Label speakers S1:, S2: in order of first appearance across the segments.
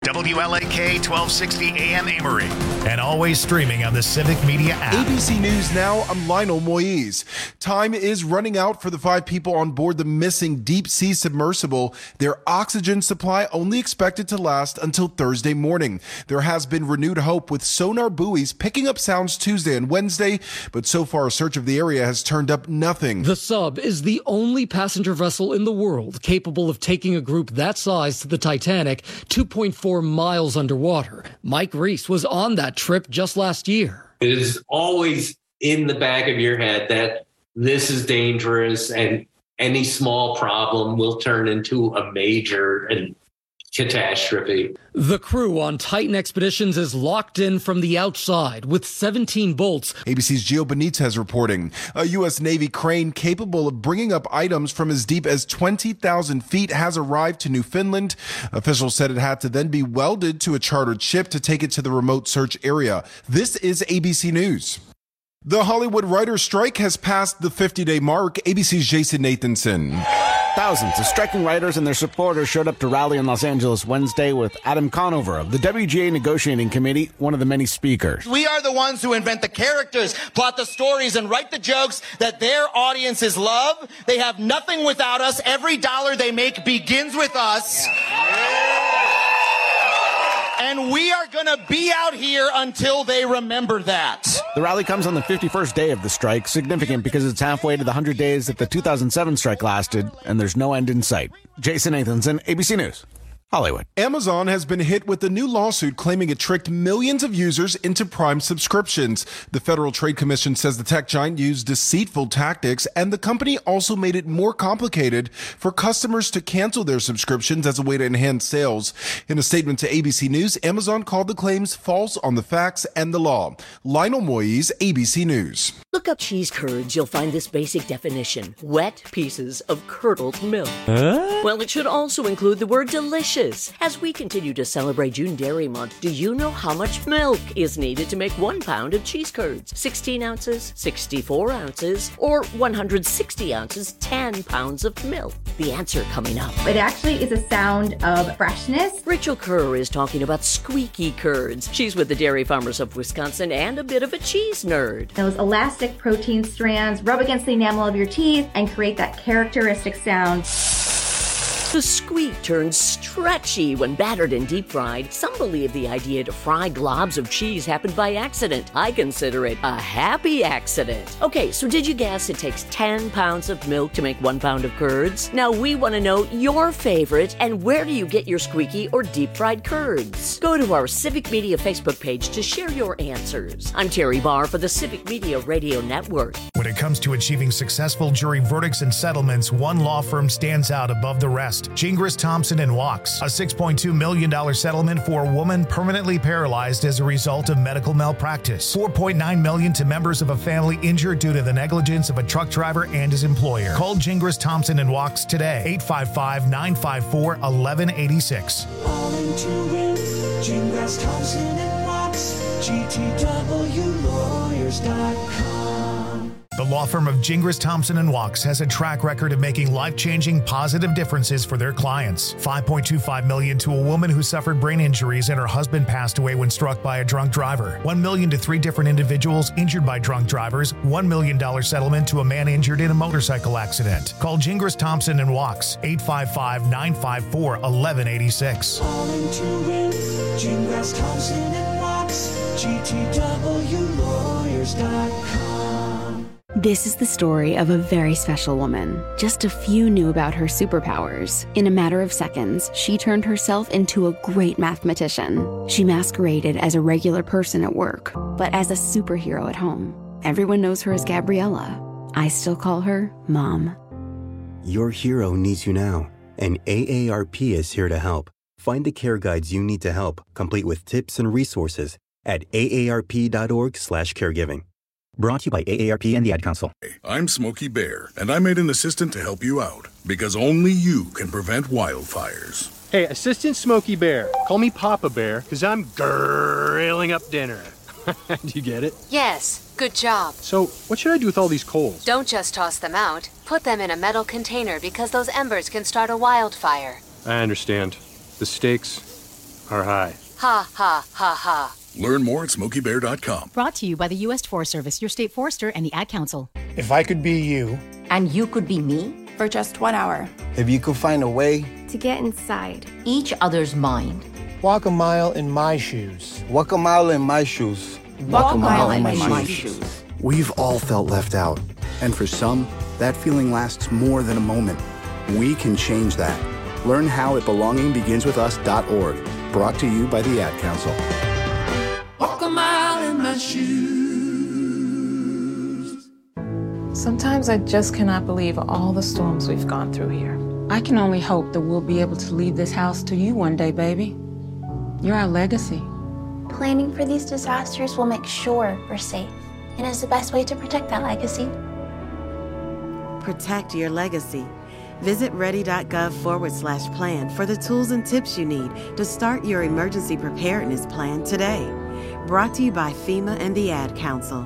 S1: WLAK 1260 AM Amory. And always streaming on the Civic Media app.
S2: ABC News Now, I'm Lionel Moise. Time is running out for the 5 people on board the missing deep-sea submersible. Their oxygen supply only expected to last until Thursday morning. There has been renewed hope with sonar buoys picking up sounds Tuesday and Wednesday, but so far a search of the area has turned up nothing.
S3: The sub is the only passenger vessel in the world capable of taking a group that size to the Titanic, 2.4 miles underwater. Mike Reese was on that trip just last year.
S4: It is always in the back of your head that this is dangerous and any small problem will turn into a major and catastrophe.
S3: The crew on Titan Expeditions is locked in from the outside with 17 bolts.
S2: ABC's Gio Benitez reporting. A U.S. Navy crane capable of bringing up items from as deep as 20,000 feet has arrived to Newfoundland. Officials said it had to then be welded to a chartered ship to take it to the remote search area. This is ABC News. The Hollywood writers' strike has passed the 50-day mark. ABC's Jason Nathanson.
S5: Thousands of striking writers and their supporters showed up to rally in Los Angeles Wednesday with Adam Conover of the WGA Negotiating Committee, one of the many speakers.
S6: We are the ones who invent the characters, plot the stories, and write the jokes that their audiences love. They have nothing without us. Every dollar they make begins with us. And we are going to be out here until they remember that.
S5: The rally comes on the 51st day of the strike, significant because it's halfway to the 100 days that the 2007 strike lasted, and there's no end in sight. Jason Nathanson, ABC News. Hollywood.
S2: Amazon has been hit with a new lawsuit claiming it tricked millions of users into Prime subscriptions. The Federal Trade Commission says the tech giant used deceitful tactics, and the company also made it more complicated for customers to cancel their subscriptions as a way to enhance sales. In a statement to ABC News, Amazon called the claims false on the facts and the law. Lionel Moise, ABC News.
S7: Look up cheese curds. You'll find this basic definition: wet pieces of curdled milk. Well, it should also include the word delicious. As we continue to celebrate June Dairy Month, do you know how much milk is needed to make 1 pound of cheese curds? 16 ounces, 64 ounces, or 160 ounces, 10 pounds of milk? The answer coming up.
S8: It actually is a sound of freshness.
S7: Rachel Kerr is talking about squeaky curds. She's with the Dairy Farmers of Wisconsin and a bit of a cheese nerd.
S8: Those elastic protein strands rub against the enamel of your teeth and create that characteristic sound.
S7: The squeak turns stretchy when battered and deep fried. Some believe the idea to fry globs of cheese happened by accident. I consider it a happy accident. Okay, so did you guess it takes 10 pounds of milk to make 1 pound of curds? Now we want to know your favorite, and where do you get your squeaky or deep fried curds? Go to our Civic Media Facebook page to share your answers. I'm Terry Barr for the Civic Media Radio Network.
S1: When it comes to achieving successful jury verdicts and settlements, one law firm stands out above the rest. Gingras, Thompson & Wachs, a $6.2 million settlement for a woman permanently paralyzed as a result of medical malpractice. $4.9 million to members of a family injured due to the negligence of a truck driver and his employer. Call Gingras, Thompson & Wachs today, 855-954-1186.
S9: All into it, Gingras, Thompson & Wachs, GTWlawyers.com.
S1: The law firm of Gingras, Thompson & Wachs has a track record of making life-changing positive differences for their clients. $5.25 million to a woman who suffered brain injuries and her husband passed away when struck by a drunk driver. $1 million to 3 different individuals injured by drunk drivers. $1 million settlement to a man injured in a motorcycle accident. Call Gingras, Thompson & Wachs, 855-954-1186.
S9: All into it, Gingras, Thompson & Wachs, GTWlawyers.com.
S10: This is the story of a very special woman. Just a few knew about her superpowers. In a matter of seconds, she turned herself into a great mathematician. She masqueraded as a regular person at work, but as a superhero at home. Everyone knows her as Gabriella. I still call her Mom.
S11: Your hero needs you now, and AARP is here to help. Find the care guides you need to help, complete with tips and resources at aarp.org/caregiving. Brought to you by AARP and the Ad Council.
S12: I'm Smokey Bear, and I made an assistant to help you out, because only you can prevent wildfires.
S13: Hey, Assistant Smokey Bear. Call me Papa Bear, because I'm grilling up dinner. Do you get it?
S14: Yes, good job.
S13: So, what should I do with all these coals?
S14: Don't just toss them out. Put them in a metal container because those embers can start a wildfire.
S13: I understand. The stakes or high?
S14: Ha, ha, ha, ha.
S12: Learn more at SmokeyBear.com.
S15: Brought to you by the U.S. Forest Service, your state forester, and the Ad Council.
S16: If I could be you.
S17: And you could be me.
S18: For just 1 hour.
S19: If you could find a way.
S17: To get inside each other's mind.
S16: Walk a mile in my shoes.
S19: Walk a mile in my shoes.
S17: Walk a mile in my shoes.
S20: We've all felt left out. And for some, that feeling lasts more than a moment. We can change that. Learn how at belongingbeginswithus.org. Brought to you by the Ad Council.
S9: Walk a mile in my shoes.
S21: Sometimes I just cannot believe all the storms we've gone through here.
S22: I can only hope that we'll be able to leave this house to you one day, baby. You're our legacy.
S23: Planning for these disasters will make sure we're safe, and is the best way to protect that legacy.
S24: Protect your legacy. Visit ready.gov/plan for the tools and tips you need to start your emergency preparedness plan today. Brought to you by FEMA and the Ad Council.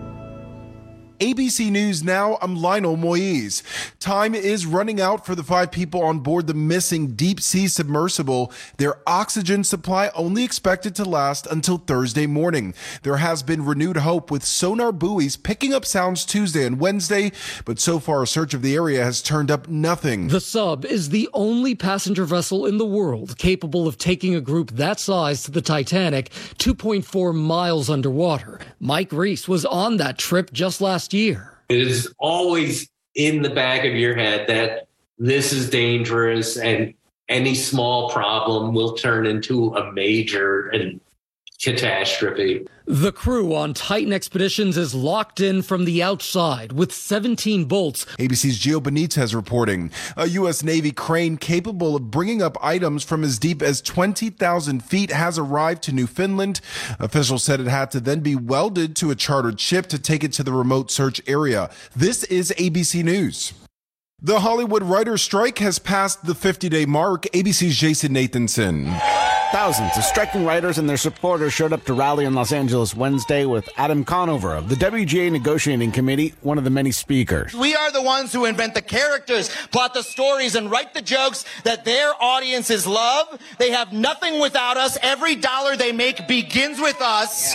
S2: ABC News Now, I'm Lionel Moise. Time is running out for the 5 people on board the missing deep-sea submersible. Their oxygen supply only expected to last until Thursday morning. There has been renewed hope with sonar buoys picking up sounds Tuesday and Wednesday, but so far a search of the area has turned up nothing.
S3: The sub is the only passenger vessel in the world capable of taking a group that size to the Titanic, 2.4 miles underwater. Mike Reese was on that trip just last year.
S4: It is always in the back of your head that this is dangerous and any small problem will turn into a major catastrophe.
S3: The crew on Titan Expeditions is locked in from the outside with 17 bolts.
S2: ABC's Gio Benitez reporting. A U.S. Navy crane capable of bringing up items from as deep as 20,000 feet has arrived to Newfoundland. Officials said it had to then be welded to a chartered ship to take it to the remote search area. This is ABC News. The Hollywood writers' strike has passed the 50-day mark. ABC's Jason Nathanson.
S5: Thousands of striking writers and their supporters showed up to rally in Los Angeles Wednesday with Adam Conover of the WGA Negotiating Committee, one of the many speakers.
S6: We are the ones who invent the characters, plot the stories, and write the jokes that their audiences love. They have nothing without us. Every dollar they make begins with us.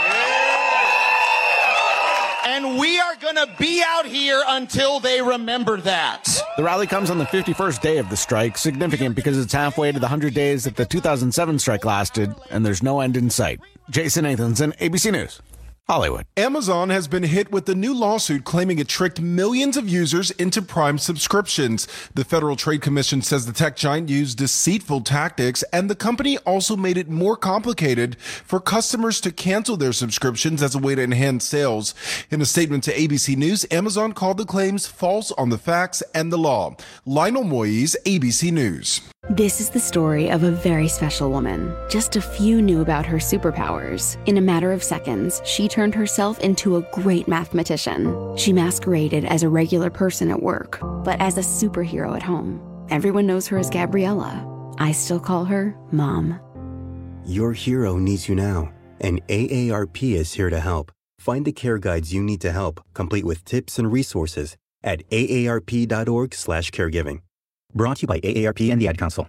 S6: And we are going to be out here until they remember that.
S5: The rally comes on the 51st day of the strike, significant because it's halfway to the 100 days that the 2007 strike lasted, and there's no end in sight. Jason Nathanson, ABC News, Hollywood.
S2: Amazon has been hit with a new lawsuit claiming it tricked millions of users into Prime subscriptions. The Federal Trade Commission says the tech giant used deceitful tactics, and the company also made it more complicated for customers to cancel their subscriptions as a way to enhance sales. In a statement to ABC News, Amazon called the claims false on the facts and the law. Lionel Moise, ABC News.
S10: This is the story of a very special woman. Just a few knew about her superpowers. In a matter of seconds, she turned herself into a great mathematician. She masqueraded as a regular person at work, but as a superhero at home. Everyone knows her as Gabriella. I still call her Mom.
S11: Your hero needs you now, and AARP is here to help. Find the care guides you need to help, complete with tips and resources at aarp.org/caregiving. Brought to you by AARP and the Ad Council.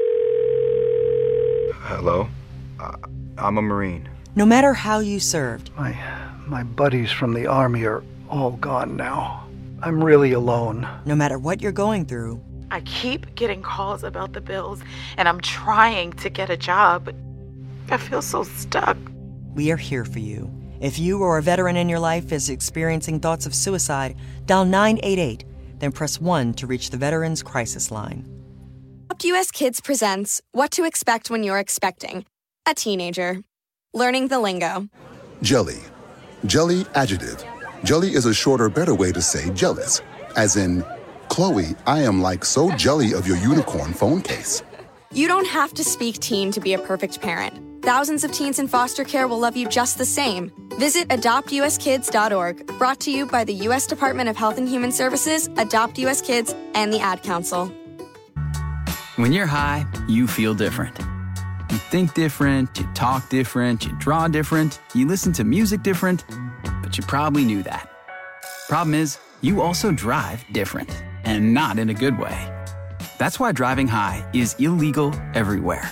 S25: Hello? I'm a Marine.
S26: No matter how you served.
S27: My buddies from the Army are all gone now. I'm really alone.
S26: No matter what you're going through.
S28: I keep getting calls about the bills, and I'm trying to get a job, but I feel so stuck.
S26: We are here for you. If you or a veteran in your life is experiencing thoughts of suicide, dial 988. Then press 1 to reach the Veterans Crisis Line.
S29: Adopt US Kids presents What to Expect When You're Expecting a Teenager. Learning the lingo.
S30: Jelly. Jelly adjective. Jelly is a shorter, better way to say jealous. As in, Chloe, I am like so jelly of your unicorn phone case.
S29: You don't have to speak teen to be a perfect parent. Thousands of teens in foster care will love you just the same. Visit adoptuskids.org, brought to you by the U.S. Department of Health and Human Services, Adopt U.S. Kids, and the Ad Council.
S31: When you're high, you feel different. You think different, you talk different, you draw different, you listen to music different, but you probably knew that. Problem is, you also drive different, and not in a good way. That's why driving high is illegal everywhere.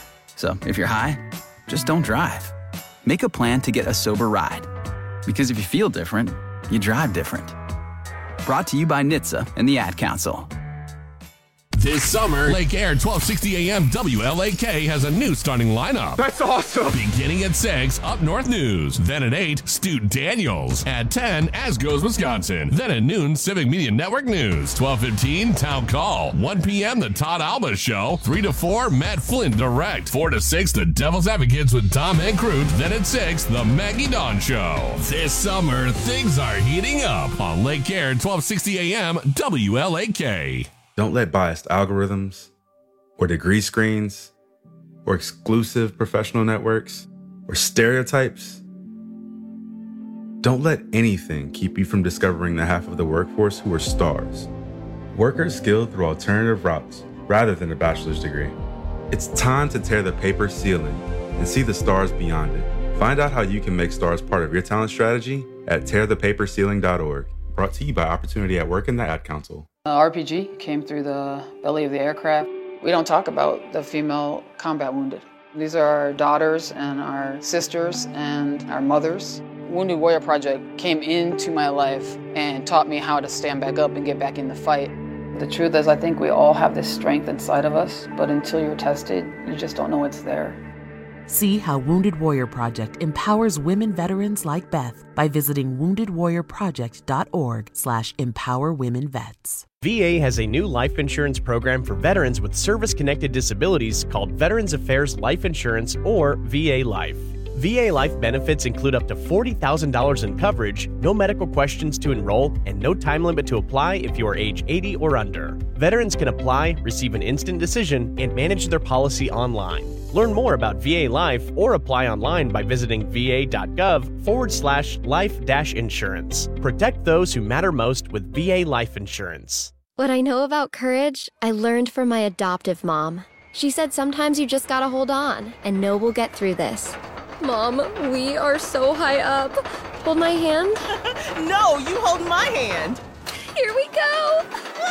S31: So if you're high, just don't drive. Make a plan to get a sober ride. Because if you feel different, you drive different. Brought to you by NHTSA and the Ad Council.
S1: This summer, Lake Air 1260 AM WLAK has a new starting lineup.
S7: That's awesome.
S1: Beginning at 6, Up North News. Then at 8, Stu Daniels. At 10, As Goes Wisconsin. Then at noon, Civic Media Network News. 12:15, Town Call. 1 p.m., The Todd Alba Show. 3 to 4, Matt Flynn Direct. 4 to 6, The Devil's Advocates with Tom and Crute. Then at 6, The Maggie Dawn Show. This summer, things are heating up on Lake Air 1260 AM WLAK.
S8: Don't let biased algorithms or degree screens or exclusive professional networks or stereotypes. Don't let anything keep you from discovering the half of the workforce who are stars. Workers skilled through alternative routes rather than a bachelor's degree. It's time to tear the paper ceiling and see the stars beyond it. Find out how you can make stars part of your talent strategy at tearthepaperceiling.org. Brought to you by Opportunity at Work and the Ad Council.
S22: RPG came through the belly of the aircraft. We don't talk about the female combat wounded. These are our daughters and our sisters and our mothers. Wounded Warrior Project came into my life and taught me how to stand back up and get back in the fight. The truth is, I think we all have this strength inside of us, but until you're tested, you just don't know it's there.
S12: See how Wounded Warrior Project empowers women veterans like Beth by visiting woundedwarriorproject.org/empowerwomenvets.
S13: VA has a new life insurance program for veterans with service-connected disabilities called Veterans Affairs Life Insurance, or VA Life. VA Life benefits include up to $40,000 in coverage, no medical questions to enroll, and no time limit to apply if you are age 80 or under. Veterans can apply, receive an instant decision, and manage their policy online. Learn more about VA Life or apply online by visiting va.gov/life-insurance. Protect those who matter most with VA Life Insurance.
S14: What I know about courage, I learned from my adoptive mom. She said sometimes you just gotta hold on and know we'll get through this. Mom, we are so high up. Hold my hand.
S15: No, you hold my hand.
S14: Here we go.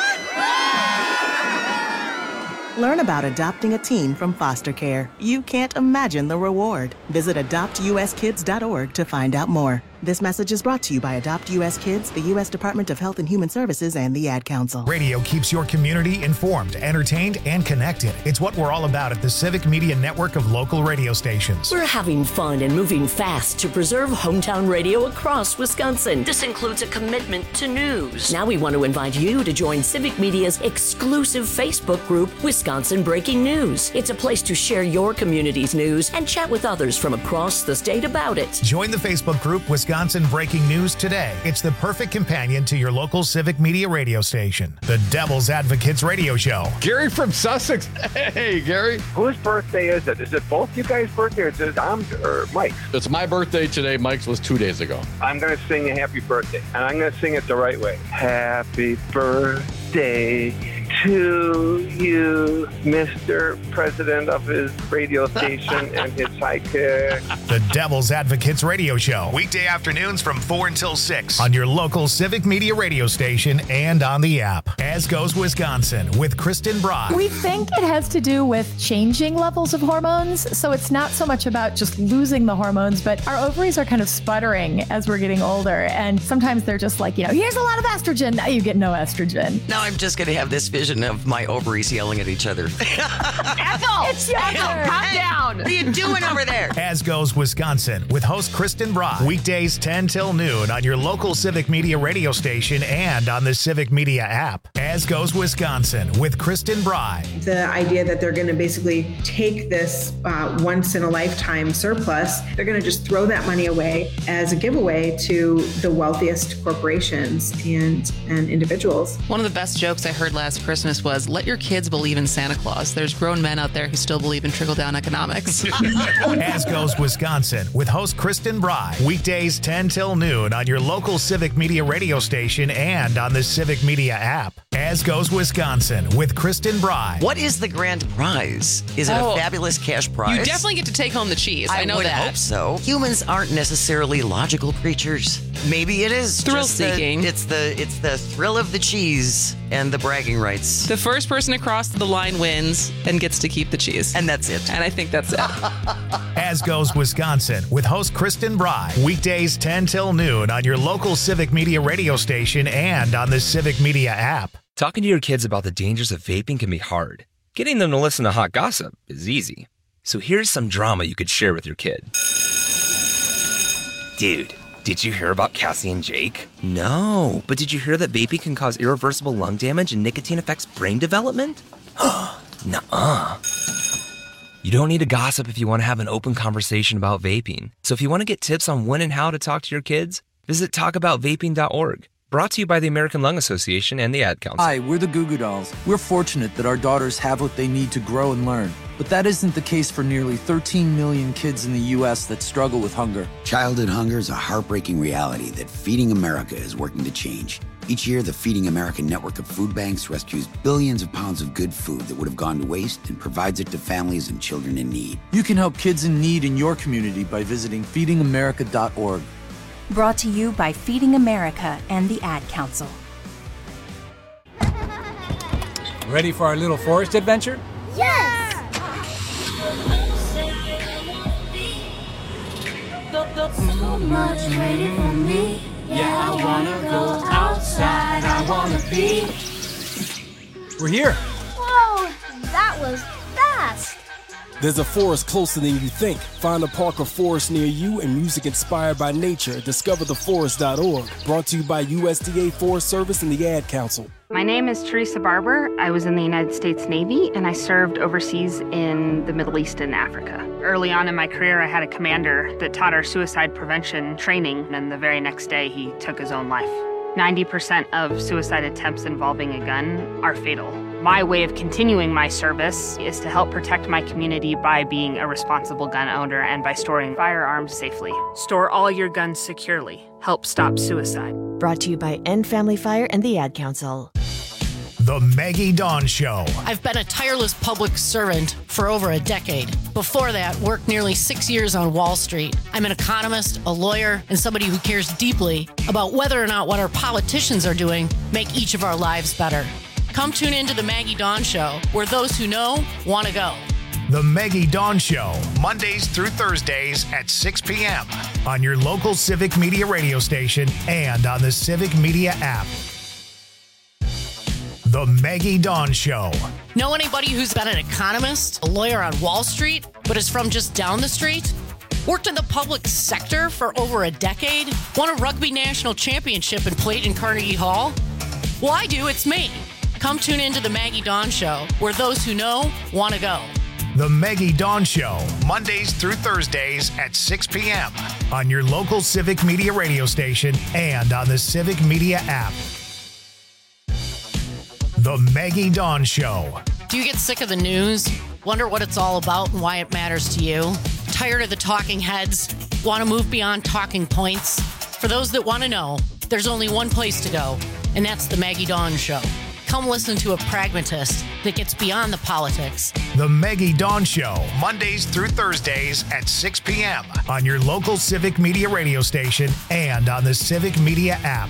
S12: Learn about adopting a teen from foster care. You can't imagine the reward. Visit adoptuskids.org to find out more. This message is brought to you by Adopt U.S. Kids, the U.S. Department of Health and Human Services, and the Ad Council.
S16: Radio keeps your community informed, entertained, and connected. It's what we're all about at the Civic Media Network of local radio stations.
S17: We're having fun and moving fast to preserve hometown radio across Wisconsin. This includes a commitment to news. Now we want to invite you to join Civic Media's exclusive Facebook group, Wisconsin Breaking News. It's a place to share your community's news and chat with others from across the state about it.
S16: Join the Facebook group, Wisconsin Breaking News today. It's the perfect companion to your local Civic Media radio station. The Devil's Advocates Radio Show.
S18: Gary from Sussex. Hey, Gary.
S19: Whose birthday is it? Is it both you guys' birthday or is it Tom's or Mike's?
S18: It's my birthday today. Mike's was 2 days ago.
S19: I'm going to sing a happy birthday, and I'm going to sing it the right way. Happy birthday to you, Mr. President of his radio station and his sidekick.
S16: The Devil's Advocates Radio Show. Weekday afternoons from 4 until 6 on your local Civic Media radio station and on the app. As Goes Wisconsin with Kristen Brock.
S32: We think it has to do with changing levels of hormones. So it's not so much about just losing the hormones, but our ovaries are kind of sputtering as we're getting older. And sometimes they're just like, here's a lot of estrogen. Now you get no estrogen.
S33: Now I'm just going to have this vision of my ovaries yelling at each other.
S32: Ethel! It's Ethel! Calm down!
S33: What are you doing over there?
S16: As Goes Wisconsin with host Kristen Brock. Weekdays 10 till noon on your local Civic Media radio station and on the Civic Media app. As Goes Wisconsin with Kristen Brock.
S34: The idea that they're going to basically take this once-in-a-lifetime surplus, they're going to just throw that money away as a giveaway to the wealthiest corporations and individuals.
S21: One of the best jokes I heard last Christmas was, let your kids believe in Santa Claus. There's grown men out there who still believe in trickle-down economics.
S16: As Goes Wisconsin with host Kristen Brock. Weekdays 10 till noon on your local Civic Media radio station and on the Civic Media app. As Goes Wisconsin with Kristen Bry.
S33: What is the grand prize? Is it a fabulous cash prize?
S21: You definitely get to take home the cheese. I know
S33: would
S21: that.
S33: hope so. Humans aren't necessarily logical creatures. Maybe it is
S21: Thrill-seeking.
S33: It's the thrill of the cheese and the bragging rights.
S21: The first person across the line wins and gets to keep the cheese.
S33: And that's it.
S21: And I think that's it.
S16: As Goes Wisconsin with host Kristen Bry. Weekdays 10 till noon on your local Civic Media radio station and on the Civic Media app.
S2: Talking to your kids about the dangers of vaping can be hard. Getting them to listen to hot gossip is easy. So here's some drama you could share with your kid. Dude, did you hear about Cassie and Jake? No, but did you hear that vaping can cause irreversible lung damage and nicotine affects brain development? Nuh-uh. You don't need to gossip if you want to have an open conversation about vaping. So if you want to get tips on when and how to talk to your kids, visit talkaboutvaping.org. Brought to you by the American Lung Association and the Ad Council.
S3: Hi, we're the Goo Goo Dolls. We're fortunate that our daughters have what they need to grow and learn. But that isn't the case for nearly 13 million kids in the U.S. that struggle with hunger.
S4: Childhood hunger is a heartbreaking reality that Feeding America is working to change. Each year, the Feeding America network of food banks rescues billions of pounds of good food that would have gone to waste and provides it to families and children in need.
S3: You can help kids in need in your community by visiting feedingamerica.org.
S5: Brought to you by Feeding America and the Ad Council.
S6: Ready for our little forest adventure?
S7: Yes! So much waiting for me. Yeah, I wanna go outside. I wanna be.
S6: We're here.
S7: Whoa, that was fast.
S6: There's a forest closer than you think. Find a park or forest near you and music inspired by nature. DiscoverTheForest.org. Brought to you by USDA Forest Service and the Ad Council.
S9: My name is Teresa Barber. I was in the United States Navy and I served overseas in the Middle East and Africa. Early on in my career, I had a commander that taught our suicide prevention training, and the very next day he took his own life. 90% of suicide attempts involving a gun are fatal. My way of continuing my service is to help protect my community by being a responsible gun owner and by storing firearms safely. Store all your guns securely. Help stop suicide.
S10: Brought to you by End Family Fire and the Ad Council.
S16: The Maggie Dawn Show.
S11: I've been a tireless public servant for over a decade. Before that, worked nearly 6 years on Wall Street. I'm an economist, a lawyer, and somebody who cares deeply about whether or not what our politicians are doing make each of our lives better. Come tune into the Maggie Dawn Show, where those who know want to go.
S16: The Maggie Dawn Show, Mondays through Thursdays at 6 p.m. on your local Civic Media radio station and on the Civic Media app. The Maggie Dawn Show.
S11: Know anybody who's been an economist, a lawyer on Wall Street, but is from just down the street? Worked in the public sector for over a decade? Won a rugby national championship and played in Carnegie Hall? Well, I do. It's me. Come tune into the Maggie Dawn Show, where those who know want to go.
S16: The Maggie Dawn Show, Mondays through Thursdays at 6 p.m. on your local Civic Media radio station and on the Civic Media app. The Maggie Dawn Show.
S11: Do you get sick of the news? Wonder what it's all about and why it matters to you? Tired of the talking heads? Want to move beyond talking points? For those that want to know, there's only one place to go, and that's the Maggie Dawn Show. Come listen to a pragmatist that gets beyond the politics.
S16: The Maggie Dawn Show, Mondays through Thursdays at 6 p.m. on your local Civic Media radio station and on the Civic Media app.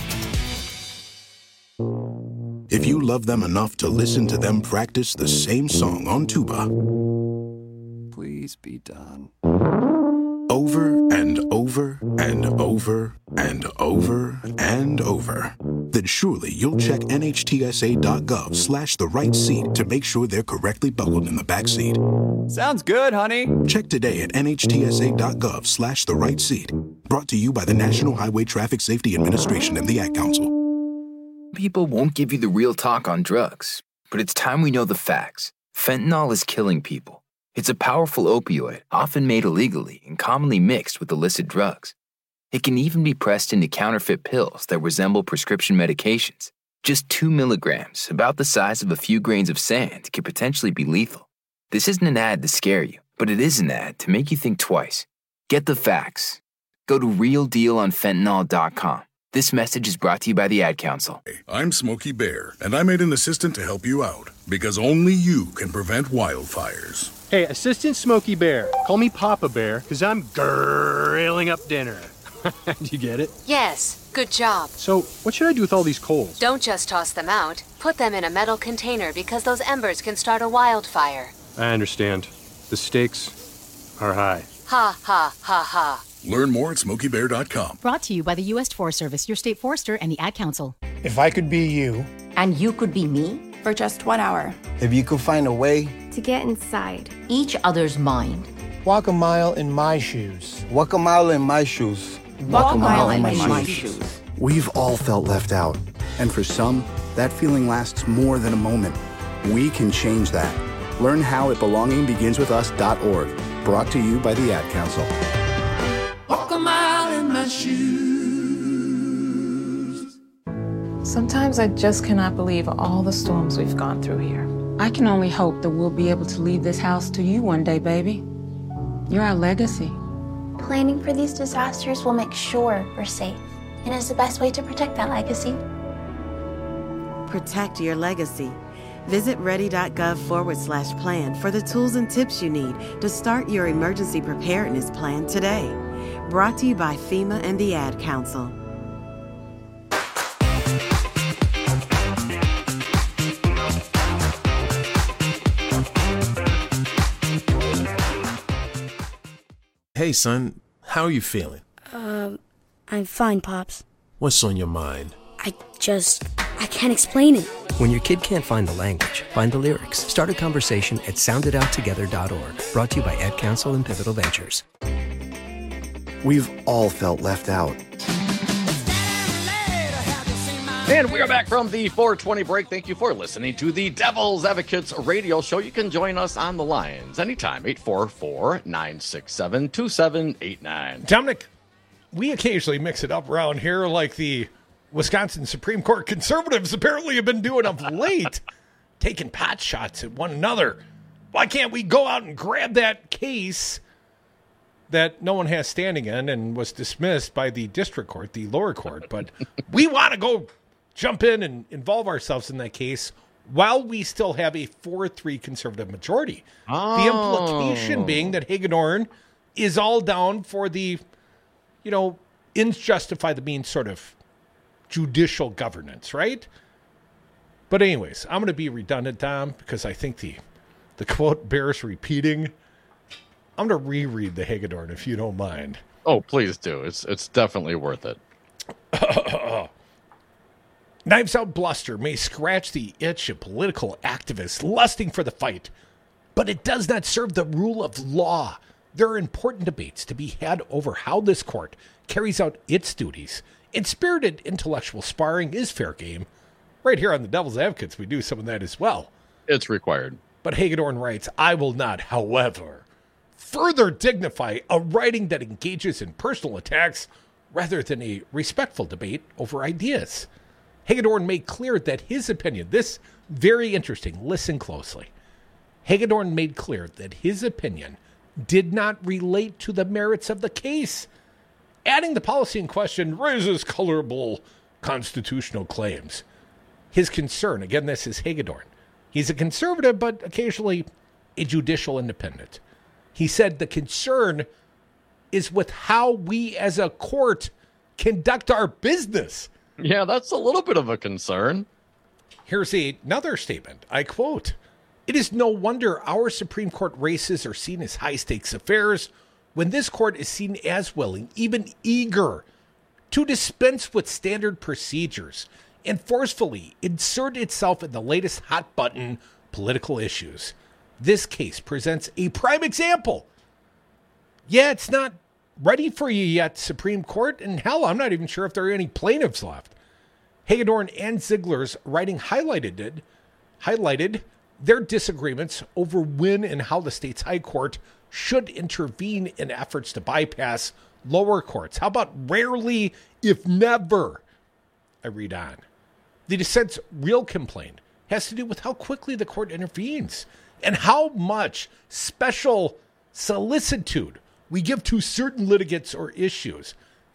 S20: If you love them enough to listen to them practice the same song on tuba,
S31: please be done.
S20: Over and over and over and over and over, then surely you'll check NHTSA.gov/the right seat to make sure they're correctly buckled in the back seat.
S31: Sounds good, honey.
S20: Check today at NHTSA.gov/the right seat. Brought to you by the National Highway Traffic Safety Administration and the Ad Council.
S31: People won't give you the real talk on drugs, but it's time we know the facts. Fentanyl is killing people. It's a powerful opioid, often made illegally and commonly mixed with illicit drugs. It can even be pressed into counterfeit pills that resemble prescription medications. Just 2 milligrams, about the size of a few grains of sand, can potentially be lethal. This isn't an ad to scare you, but it is an ad to make you think twice. Get the facts. Go to realdealonfentanyl.com.
S1: This message is brought to you by the Ad Council.
S20: I'm Smokey Bear, and I made an assistant to help you out, because only you can prevent wildfires.
S8: Hey, Assistant Smokey Bear. Call me Papa Bear, because I'm grilling up dinner. Do you get it?
S13: Yes, good job.
S8: So, what should I do with all these coals?
S13: Don't just toss them out. Put them in a metal container because those embers can start a wildfire.
S8: I understand. The stakes are high.
S13: Ha, ha, ha, ha.
S20: Learn more at SmokeyBear.com.
S14: Brought to you by the U.S. Forest Service, your state forester, and the Ad Council.
S15: If I could be you.
S22: And you could be me?
S23: For just 1 hour.
S15: If you could find a way.
S23: To get inside each other's mind.
S15: Walk a mile in my shoes. Walk a mile in my shoes.
S23: Walk a mile in my shoes.
S24: We've all felt left out. And for some, that feeling lasts more than a moment. We can change that. Learn how at belongingbeginswithus.org. Brought to you by the Ad Council.
S7: Walk a mile in my shoes.
S25: Sometimes I just cannot believe all the storms we've gone through here.
S26: I can only hope that we'll be able to leave this house to you one day, baby. You're our legacy.
S23: Planning for these disasters will make sure we're safe, and is the best way to protect that legacy.
S27: Protect your legacy. Visit ready.gov/plan for the tools and tips you need to start your emergency preparedness plan today. Brought to you by FEMA and the Ad Council.
S28: Hey, son, how are you feeling?
S29: I'm fine, Pops.
S28: What's on your mind?
S29: I can't explain it.
S30: When your kid can't find the language, find the lyrics. Start a conversation at sounditouttogether.org. Brought to you by Ad Council and Pivotal Ventures.
S24: We've all felt left out.
S18: And we are back from the 420 break. Thank you for listening to the Devil's Advocates radio show. You can join us on the lines anytime, 844-967-2789.
S35: Dominic, we occasionally mix it up around here like the Wisconsin Supreme Court conservatives apparently have been doing of late, taking pot shots at one another. Why can't we go out and grab that case that no one has standing in and was dismissed by the district court, the lower court, but we want to go jump in and involve ourselves in that case while we still have a 4-3 conservative majority. The implication being that Hagedorn is all down for the, ends justify the means sort of judicial governance, right? But anyways, I'm going to be redundant, Tom, because I think the quote bears repeating. I'm going to reread the Hagedorn if you don't mind.
S18: Oh, please do. It's definitely worth it.
S35: Knives Out bluster may scratch the itch of political activists lusting for the fight, but it does not serve the rule of law. There are important debates to be had over how this court carries out its duties, and spirited intellectual sparring is fair game. Right here on the Devil's Advocates, we do some of that as well.
S18: It's required.
S35: But Hagedorn writes, I will not, however, further dignify a writing that engages in personal attacks rather than a respectful debate over ideas. Hagedorn made clear that his opinion, this very interesting, listen closely. Hagedorn made clear that his opinion did not relate to the merits of the case. Adding the policy in question raises colorable constitutional claims. His concern, again, this is Hagedorn. He's a conservative, but occasionally a judicial independent. He said the concern is with how we as a court conduct our business.
S18: Yeah, that's a little bit of a concern.
S35: Here's another statement. I quote, "It is no wonder our Supreme Court races are seen as high-stakes affairs when this court is seen as willing, even eager, to dispense with standard procedures and forcefully insert itself in the latest hot-button political issues. This case presents a prime example. Yeah, it's not ready for you yet, Supreme Court, and hell, I'm not even sure if there are any plaintiffs left." Hagedorn and Ziegler's writing highlighted their disagreements over when and how the state's high court should intervene in efforts to bypass lower courts. How about rarely, if never? I read on. The dissent's real complaint has to do with how quickly the court intervenes and how much special solicitude we give to certain litigants or issues.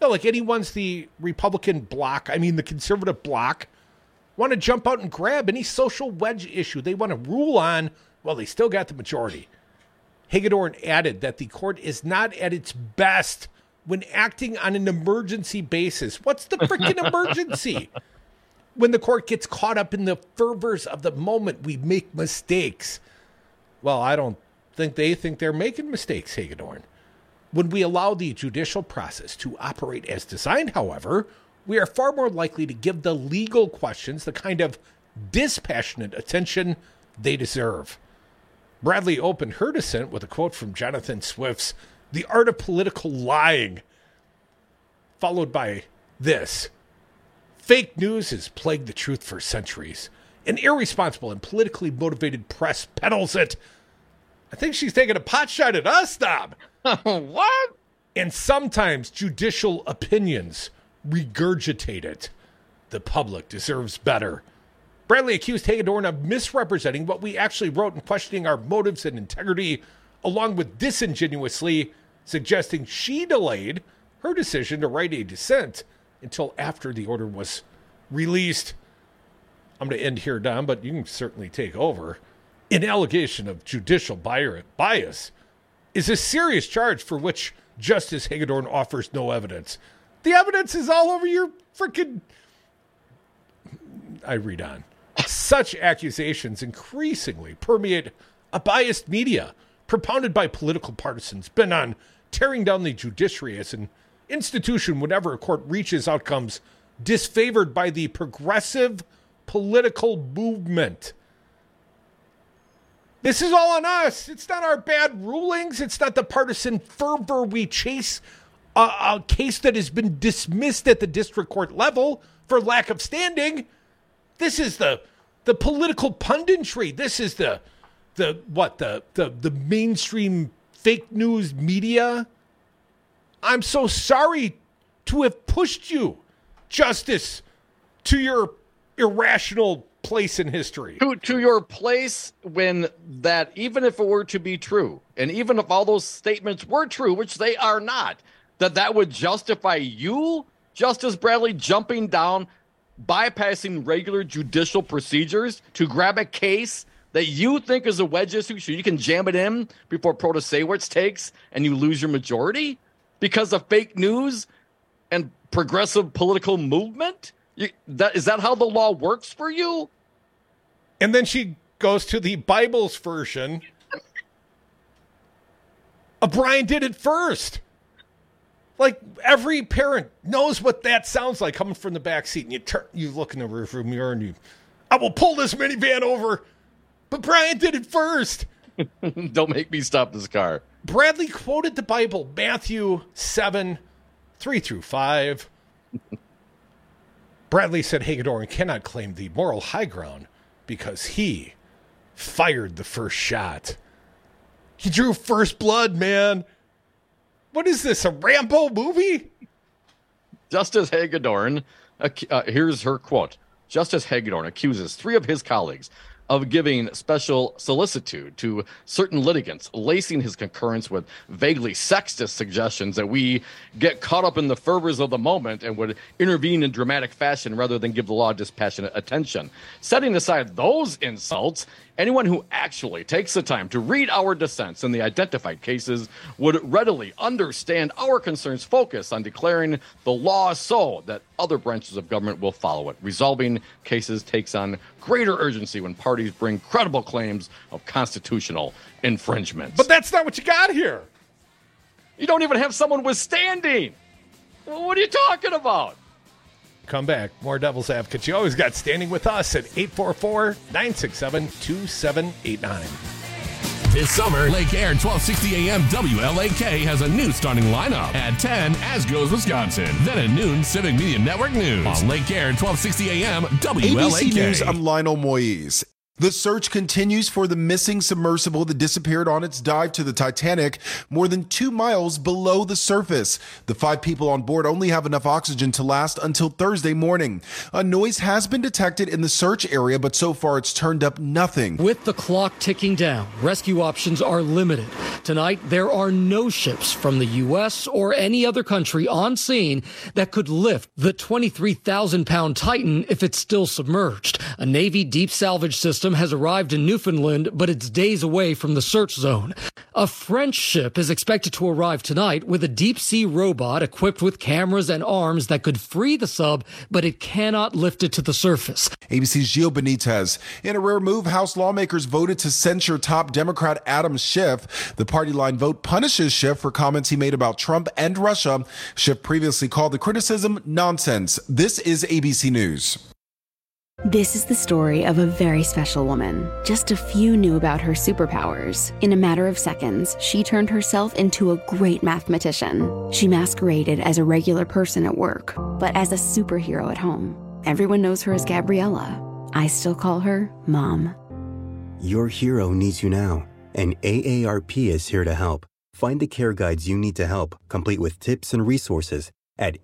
S35: No, like anyone's the Republican bloc, the conservative bloc, want to jump out and grab any social wedge issue they want to rule on. Well, they still got the majority. Hagedorn added that the court is not at its best when acting on an emergency basis. What's the freaking emergency? When the court gets caught up in the fervors of the moment, we make mistakes. Well, I don't think they think they're making mistakes, Hagedorn. When we allow the judicial process to operate as designed, however, we are far more likely to give the legal questions the kind of dispassionate attention they deserve. Bradley opened her dissent with a quote from Jonathan Swift's The Art of Political Lying, followed by this. Fake news has plagued the truth for centuries. An irresponsible and politically motivated press peddles it. I think she's taking a pot shot at us, Dom.
S18: What?
S35: And sometimes judicial opinions regurgitate it. The public deserves better. Bradley accused Hagedorn of misrepresenting what we actually wrote and questioning our motives and integrity, along with disingenuously suggesting she delayed her decision to write a dissent until after the order was released. I'm going to end here, Don, but you can certainly take over. An allegation of judicial bias is a serious charge for which Justice Hagedorn offers no evidence. The evidence is all over your freaking... I read on. Such accusations increasingly permeate a biased media propounded by political partisans bent on tearing down the judiciary as an institution whenever a court reaches outcomes disfavored by the progressive political movement. This is all on us. It's not our bad rulings. It's not the partisan fervor we chase a case that has been dismissed at the district court level for lack of standing. This is the political punditry. This is the mainstream fake news media. I'm so sorry to have pushed you, Justice, to your irrational place in history.
S18: To your place when that, even if it were to be true, and even if all those statements were true, which they are not, that would justify you, Justice Bradley, jumping down, bypassing regular judicial procedures to grab a case that you think is a wedge issue so you can jam it in before Protasewicz takes and you lose your majority because of fake news and progressive political movement? Is that how the law works for you?
S35: And then she goes to the Bible's version of Brian did it first. Like, every parent knows what that sounds like coming from the back seat. And you look in the rearview mirror and I will pull this minivan over. But Brian did it first.
S18: Don't make me stop this car.
S35: Bradley quoted the Bible, Matthew 7, 3-5. Bradley said Hagedorn cannot claim the moral high ground because he fired the first shot. He drew first blood, man. What is this, a Rambo movie?
S18: Justice Hagedorn, here's her quote. Justice Hagedorn accuses 3 of his colleagues of giving special solicitude to certain litigants, lacing his concurrence with vaguely sexist suggestions that we get caught up in the fervors of the moment and would intervene in dramatic fashion rather than give the law dispassionate attention. Setting aside those insults, anyone who actually takes the time to read our dissents in the identified cases would readily understand our concerns focus on declaring the law so that other branches of government will follow it. Resolving cases takes on greater urgency when parties bring credible claims of constitutional infringements.
S35: But that's not what you got here.
S18: You don't even have someone withstanding. What are you talking about?
S35: Come back. More Devil's Advocates. You always got standing with us at 844-967-2789.
S2: This summer, Lake Air 1260 AM WLAK has a new starting lineup. At 10, As Goes Wisconsin. Then at noon, Civic Media Network News. On Lake Air 1260 AM WLAK.
S3: ABC News, I'm Lionel Moise. The search continues for the missing submersible that disappeared on its dive to the Titanic more than 2 miles below the surface. The 5 people on board only have enough oxygen to last until Thursday morning. A noise has been detected in the search area, but so far it's turned up nothing.
S4: With the clock ticking down, rescue options are limited. Tonight, there are no ships from the U.S. or any other country on scene that could lift the 23,000-pound Titan if it's still submerged. A Navy deep salvage system has arrived in Newfoundland, but it's days away from the search zone. A French ship is expected to arrive tonight with a deep-sea robot equipped with cameras and arms that could free the sub, but it cannot lift it to the surface.
S3: ABC's Gio Benitez. In a rare move, House lawmakers voted to censure top Democrat Adam Schiff. The party line vote punishes Schiff for comments he made about Trump and Russia. Schiff previously called the criticism nonsense. This is ABC News.
S5: This is the story of a very special woman. Just a few knew about her superpowers. In a matter of seconds, she turned herself into a great mathematician. She masqueraded as a regular person at work, but as a superhero at home. Everyone knows her as Gabriella. I still call her Mom.
S6: Your hero needs you now, and AARP is here to help. Find the care guides you need to help, complete with tips and resources at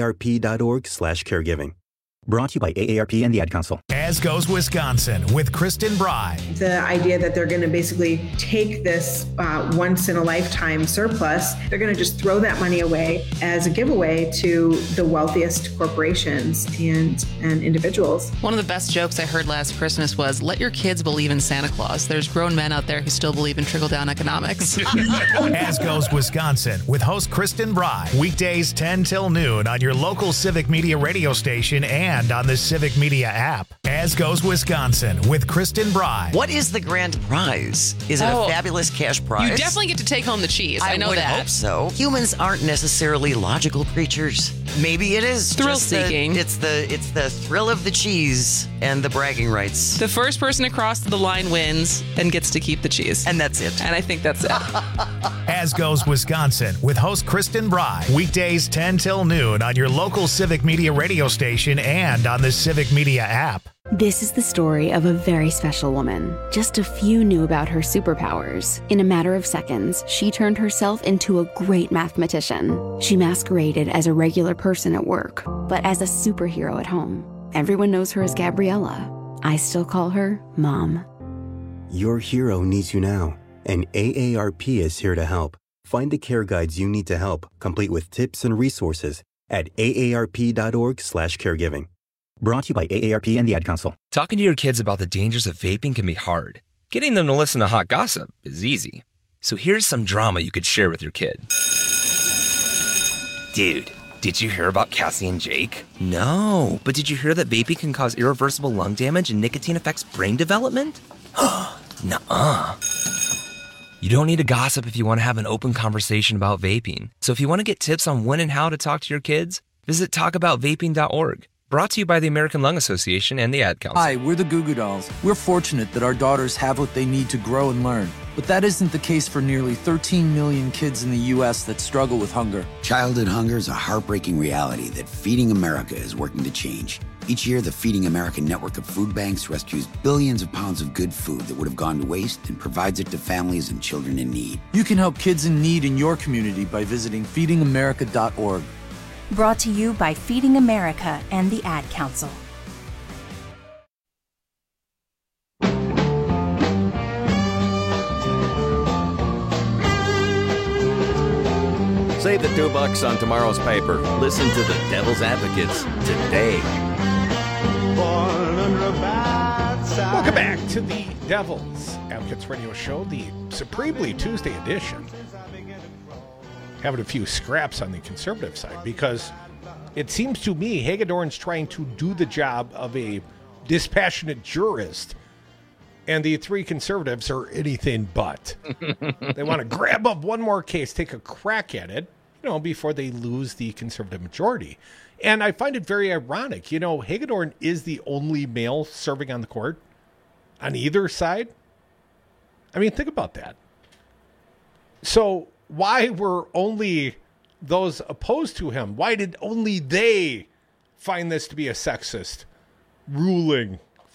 S6: aarp.org/caregiving. Brought to you by AARP and the Ad Council.
S9: As Goes Wisconsin with Kristen Bry.
S10: The idea that they're going to basically take this once-in-a-lifetime surplus, they're going to just throw that money away as a giveaway to the wealthiest corporations and individuals.
S11: One of the best jokes I heard last Christmas was, let your kids believe in Santa Claus. There's grown men out there who still believe in trickle-down economics.
S9: As Goes Wisconsin with host Kristen Bry. Weekdays 10 till noon on your local Civic Media radio station and on the Civic Media app. As Goes Wisconsin with Kristen Bry.
S12: What is the grand prize? Is it a fabulous cash prize?
S11: You definitely get to take home the cheese. I know
S12: would
S11: that.
S12: Hope so. Humans aren't necessarily logical creatures. Maybe it is
S11: thrill-seeking.
S12: It's the thrill of the cheese and the bragging rights.
S11: The first person across the line wins and gets to keep the cheese.
S12: And that's it.
S11: And I think that's it.
S9: As Goes Wisconsin with host Kristen Bry. Weekdays 10 till noon on your local Civic Media radio station and on the Civic Media app.
S5: This is the story of a very special woman. Just a few knew about her superpowers. In a matter of seconds, she turned herself into a great mathematician. She masqueraded as a regular person at work, but as a superhero at home. Everyone knows her as Gabriella. I still call her Mom.
S6: Your hero needs you now, and AARP is here to help. Find the care guides you need to help, complete with tips and resources at aarp.org/caregiving. Brought to you by AARP and the Ad Council.
S16: Talking to your kids about the dangers of vaping can be hard. Getting them to listen to hot gossip is easy. So here's some drama you could share with your kid. Dude, did you hear about Cassie and Jake? No, but did you hear that vaping can cause irreversible lung damage and nicotine affects brain development? Nuh-uh. You don't need to gossip if you want to have an open conversation about vaping. So if you want to get tips on when and how to talk to your kids, visit talkaboutvaping.org. Brought to you by the American Lung Association and the Ad Council.
S17: Hi, we're the Goo Goo Dolls. We're fortunate that our daughters have what they need to grow and learn. But that isn't the case for nearly 13 million kids in the U.S. that struggle with hunger.
S19: Childhood hunger is a heartbreaking reality that Feeding America is working to change. Each year, the Feeding America network of food banks rescues billions of pounds of good food that would have gone to waste and provides it to families and children in need.
S17: You can help kids in need in your community by visiting feedingamerica.org.
S21: Brought to you by Feeding America and the Ad Council.
S32: Save the $2 on tomorrow's paper. Listen to the Devil's Advocates today.
S35: Welcome back to the Devil's Advocates Radio Show, the Supremely Tuesday edition. Having a few scraps on the conservative side because it seems to me Hagedorn's trying to do the job of a dispassionate jurist, and the three conservatives are anything but. They want to grab up one more case, take a crack at it, before they lose the conservative majority. And I find it very ironic. Hagedorn is the only male serving on the court on either side. I mean, think about that. So why were only those opposed to him? Why did only they find this to be a sexist ruling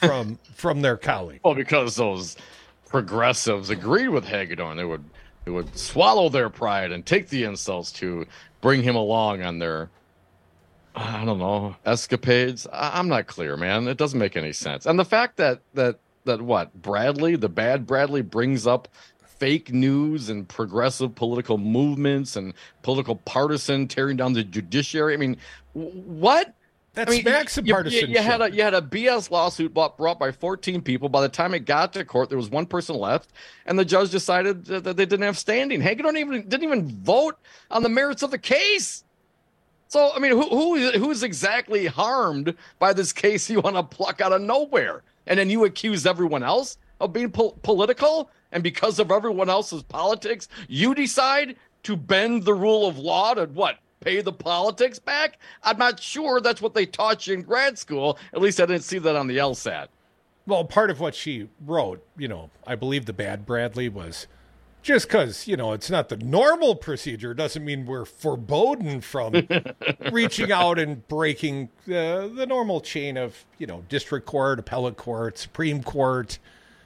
S35: from their colleague.
S18: Well, because those progressives agreed with Hagedorn. They would swallow their pride and take the insults to bring him along on their, I don't know, escapades. I'm not clear, man. It doesn't make any sense. And the fact that what, Bradley, the bad Bradley, brings up fake news and progressive political movements and political partisan tearing down the judiciary. I mean, what?
S35: That's smacks of partisanship.
S18: You had a BS lawsuit brought by 14 people. By the time it got to court, there was one person left, and the judge decided that they didn't have standing. Hagedorn didn't even vote on the merits of the case. So, I mean, who's exactly harmed by this case you want to pluck out of nowhere? And then you accuse everyone else of being political? And because of everyone else's politics, you decide to bend the rule of law to what? Pay the politics back? I'm not sure that's what they taught you in grad school. At least I didn't see that on the LSAT.
S35: Well, part of what she wrote, I believe the bad Bradley was just because, it's not the normal procedure doesn't mean we're forbidden from reaching out and breaking the normal chain of, district court, appellate court, Supreme Court.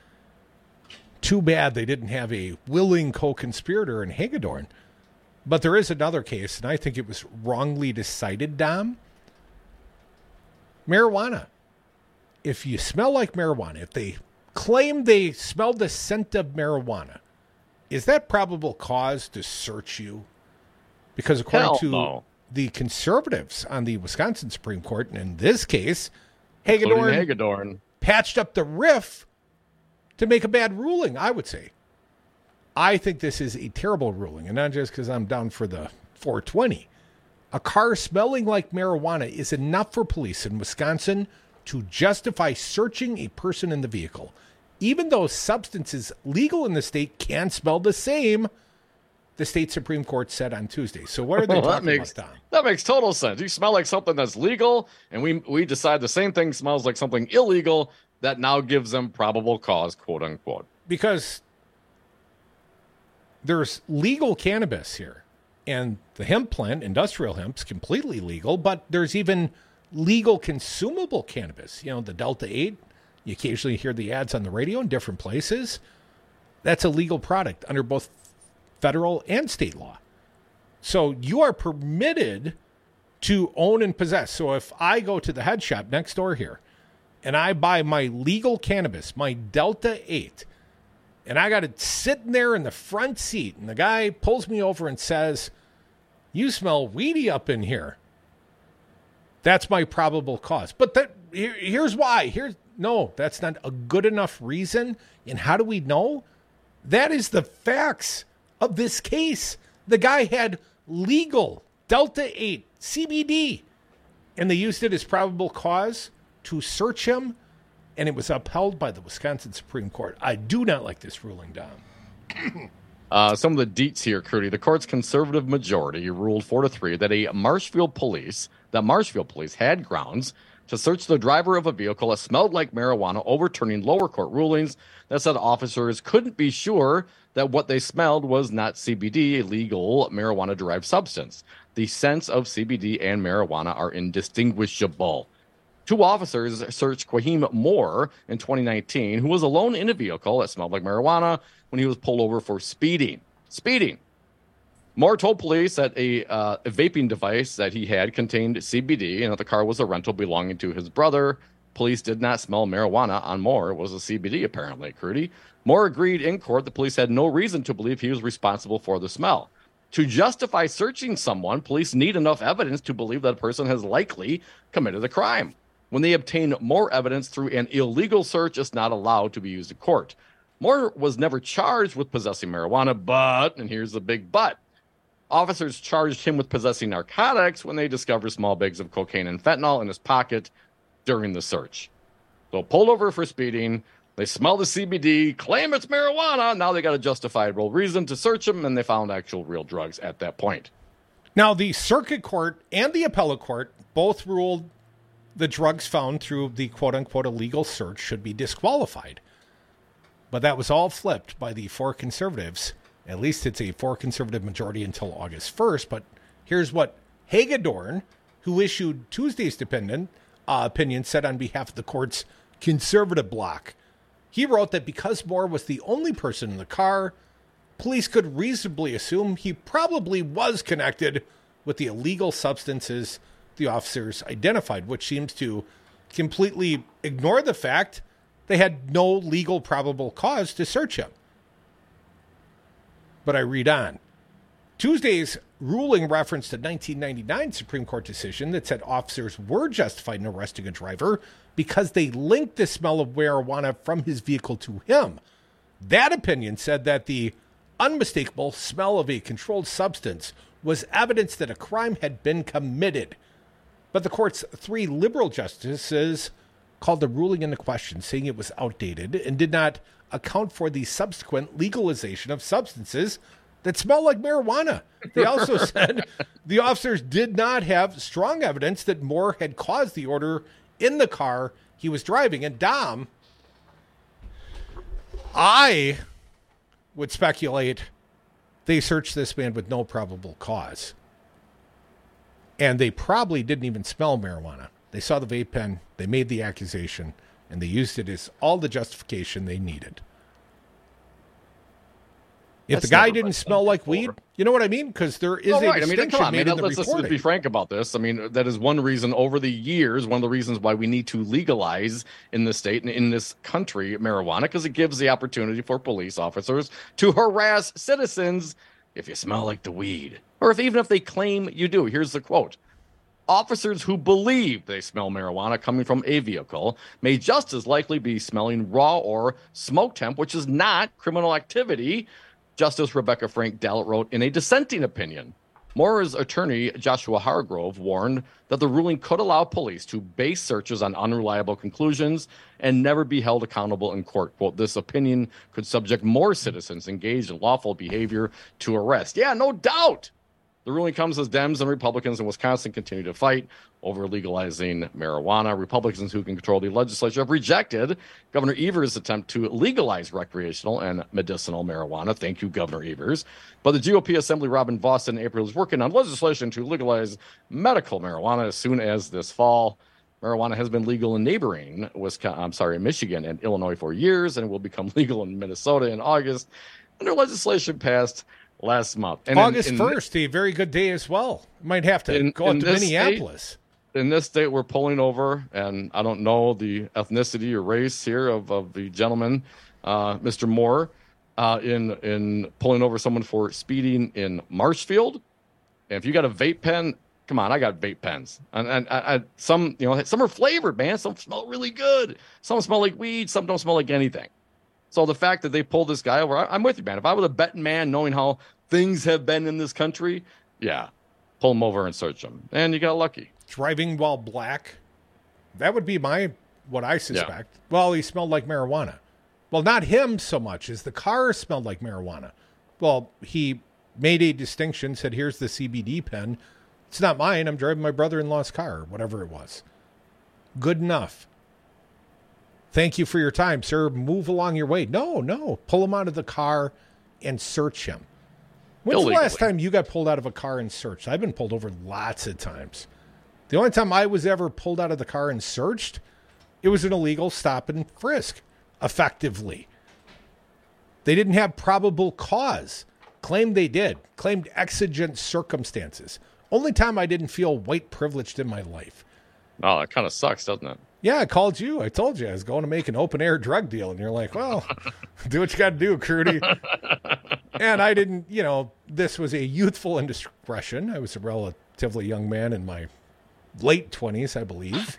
S35: Too bad they didn't have a willing co-conspirator in Hagedorn. But there is another case, and I think it was wrongly decided, Dom. Marijuana. If you smell like marijuana, if they claim they smell the scent of marijuana, is that probable cause to search you? Because according to the conservatives on the Wisconsin Supreme Court, and in this case, Hagedorn patched up the riff to make a bad ruling, I would say. I think this is a terrible ruling, and not just because I'm down for the 420. A car smelling like marijuana is enough for police in Wisconsin to justify searching a person in the vehicle. Even though substances legal in the state can smell the same, the state Supreme Court said on Tuesday. So what are they talking about, Tom?
S18: That makes total sense. You smell like something that's legal, and we decide the same thing smells like something illegal. That now gives them probable cause, quote unquote.
S35: Because there's legal cannabis here. And the hemp plant, industrial hemp's completely legal, but there's even legal consumable cannabis. The Delta 8, you occasionally hear the ads on the radio in different places. That's a legal product under both federal and state law. So you are permitted to own and possess. So if I go to the head shop next door here, and I buy my legal cannabis, my Delta 8, and I got it sitting there in the front seat, and the guy pulls me over and says, "You smell weedy up in here." That's my probable cause. But here's why. No, that's not a good enough reason. And how do we know? That is the facts of this case. The guy had legal Delta 8 CBD, and they used it as probable cause to search him, and it was upheld by the Wisconsin Supreme Court. I do not like this ruling, Dom.
S18: Some of the deets here, Crudy. The court's conservative majority ruled 4-3 that Marshfield police had grounds to search the driver of a vehicle that smelled like marijuana, overturning lower court rulings that said officers couldn't be sure that what they smelled was not CBD, a legal marijuana-derived substance. The scents of CBD and marijuana are indistinguishable. 2 officers searched Quahim Moore in 2019, who was alone in a vehicle that smelled like marijuana when he was pulled over for speeding. Moore told police that a vaping device that he had contained CBD and that the car was a rental belonging to his brother. Police did not smell marijuana on Moore. It was a CBD, apparently, Crudy. Moore agreed in court the police had no reason to believe he was responsible for the smell. To justify searching someone, police need enough evidence to believe that a person has likely committed a crime. When they obtain more evidence through an illegal search, it's not allowed to be used in court. Moore was never charged with possessing marijuana, but, and here's the big but, officers charged him with possessing narcotics when they discovered small bags of cocaine and fentanyl in his pocket during the search. So pulled over for speeding, they smell the CBD, claim it's marijuana, now they got a justifiable reason to search him, and they found actual real drugs at that point.
S35: Now, the circuit court and the appellate court both ruled the drugs found through the quote-unquote illegal search should be disqualified. But that was all flipped by the 4 conservatives. At least it's a 4 conservative majority until August 1st. But here's what Hagedorn, who issued Tuesday's opinion, said on behalf of the court's conservative bloc. He wrote that because Moore was the only person in the car, police could reasonably assume he probably was connected with the illegal substances the officers identified, which seems to completely ignore the fact they had no legal probable cause to search him. But I read on. Tuesday's ruling referenced a 1999 Supreme Court decision that said officers were justified in arresting a driver because they linked the smell of marijuana from his vehicle to him. That opinion said that the unmistakable smell of a controlled substance was evidence that a crime had been committed. But the court's 3 liberal justices called the ruling into question, saying it was outdated and did not account for the subsequent legalization of substances that smell like marijuana. They also said the officers did not have strong evidence that Moore had caused the odor in the car he was driving. And Dom, I would speculate they searched this man with no probable cause. And they probably didn't even smell marijuana. They saw the vape pen, they made the accusation, and they used it as all the justification they needed. If the guy didn't smell like weed, you know what I mean? Because there is a distinction made in the reporting.
S18: Let's be frank about this. I mean, that is one reason over the years, one of the reasons why we need to legalize in this state and in this country marijuana, because it gives the opportunity for police officers to harass citizens if you smell like the weed. Or even if they claim you do. Here's the quote. Officers who believe they smell marijuana coming from a vehicle may just as likely be smelling raw or smoked hemp, which is not criminal activity, Justice Rebecca Frank Dallett wrote in a dissenting opinion. Moore's attorney, Joshua Hargrove, warned that the ruling could allow police to base searches on unreliable conclusions and never be held accountable in court. Quote, this opinion could subject more citizens engaged in lawful behavior to arrest. Yeah, no doubt. The ruling comes as Dems and Republicans in Wisconsin continue to fight over legalizing marijuana. Republicans who can control the legislature have rejected Governor Evers' attempt to legalize recreational and medicinal marijuana. Thank you, Governor Evers. But the GOP Assembly Robin Vos in April is working on legislation to legalize medical marijuana as soon as this fall. Marijuana has been legal in neighboring Michigan and Illinois for years, and will become legal in Minnesota in August under legislation passed last month. And
S35: August 1st, a very good day as well. Might have to go up to Minneapolis.
S18: In this state, we're pulling over, and I don't know the ethnicity or race here of the gentleman, Mr. Moore, in pulling over someone for speeding in Marshfield. And if you got a vape pen, come on, I got vape pens. And some, some are flavored, man. Some smell really good. Some smell like weed. Some don't smell like anything. So the fact that they pulled this guy over, I'm with you, man. If I was a betting man, knowing how things have been in this country, yeah, pull him over and search him. And you got lucky.
S35: Driving while black, that would be what I suspect. Yeah. Well, he smelled like marijuana. Well, not him so much as the car smelled like marijuana. Well, he made a distinction, said, here's the CBD pen. It's not mine. I'm driving my brother-in-law's car, or whatever it was. Good enough. Thank you for your time, sir. Move along your way. No. Pull him out of the car and search him. When's the last time you got pulled out of a car and searched? I've been pulled over lots of times. The only time I was ever pulled out of the car and searched, it was an illegal stop and frisk, effectively. They didn't have probable cause. Claimed they did. Claimed exigent circumstances. Only time I didn't feel white privileged in my life.
S18: Oh, that kind of sucks, doesn't it?
S35: Yeah, I called you. I told you I was going to make an open-air drug deal. And you're like, well, do what you got to do, Crudy. And I didn't, this was a youthful indiscretion. I was a relatively young man in my late 20s, I believe.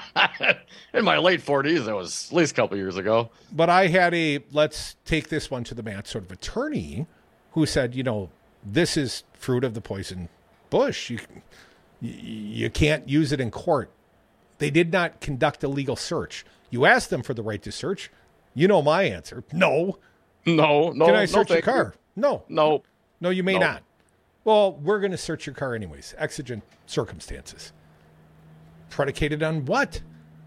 S18: In my late 40s. That was at least a couple years ago.
S35: But I had let's take this one to the mat sort of attorney who said, this is fruit of the poison bush. You can't use it in court. They did not conduct a legal search. You asked them for the right to search. You know my answer. No.
S18: Can
S35: I search your car?
S18: No.
S35: No, you may not. Well, we're going to search your car anyways. Exigent circumstances. Predicated on what?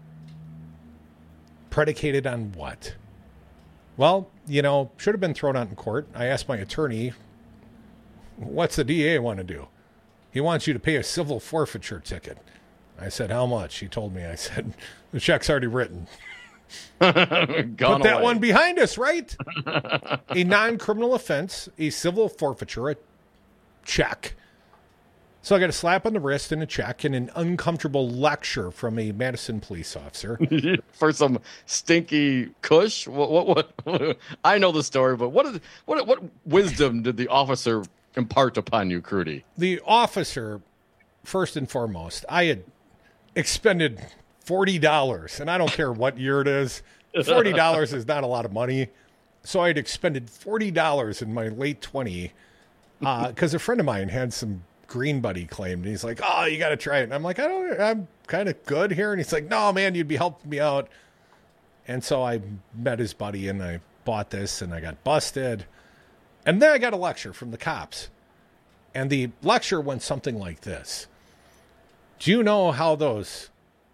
S35: Well, should have been thrown out in court. I asked my attorney, what's the DA want to do? He wants you to pay a civil forfeiture ticket. I said, how much? He told me. I said, the check's already written. Put that one behind us, right? A non-criminal offense, a civil forfeiture, a check. So I got a slap on the wrist and a check and an uncomfortable lecture from a Madison police officer.
S18: For some stinky kush? What? I know the story, but what wisdom did the officer impart upon you, Crudy?
S35: The officer, first and foremost, I had expended $40, and I don't care what year it is. $40 is not a lot of money. So I had expended $40 in my late 20s because a friend of mine had some Green Buddy claimed, and he's like, "Oh, you got to try it." And I'm like, I'm kind of good here. And he's like, "No, man, you'd be helping me out." And so I met his buddy, and I bought this, and I got busted. And then I got a lecture from the cops. And the lecture went something like this. Do you know how those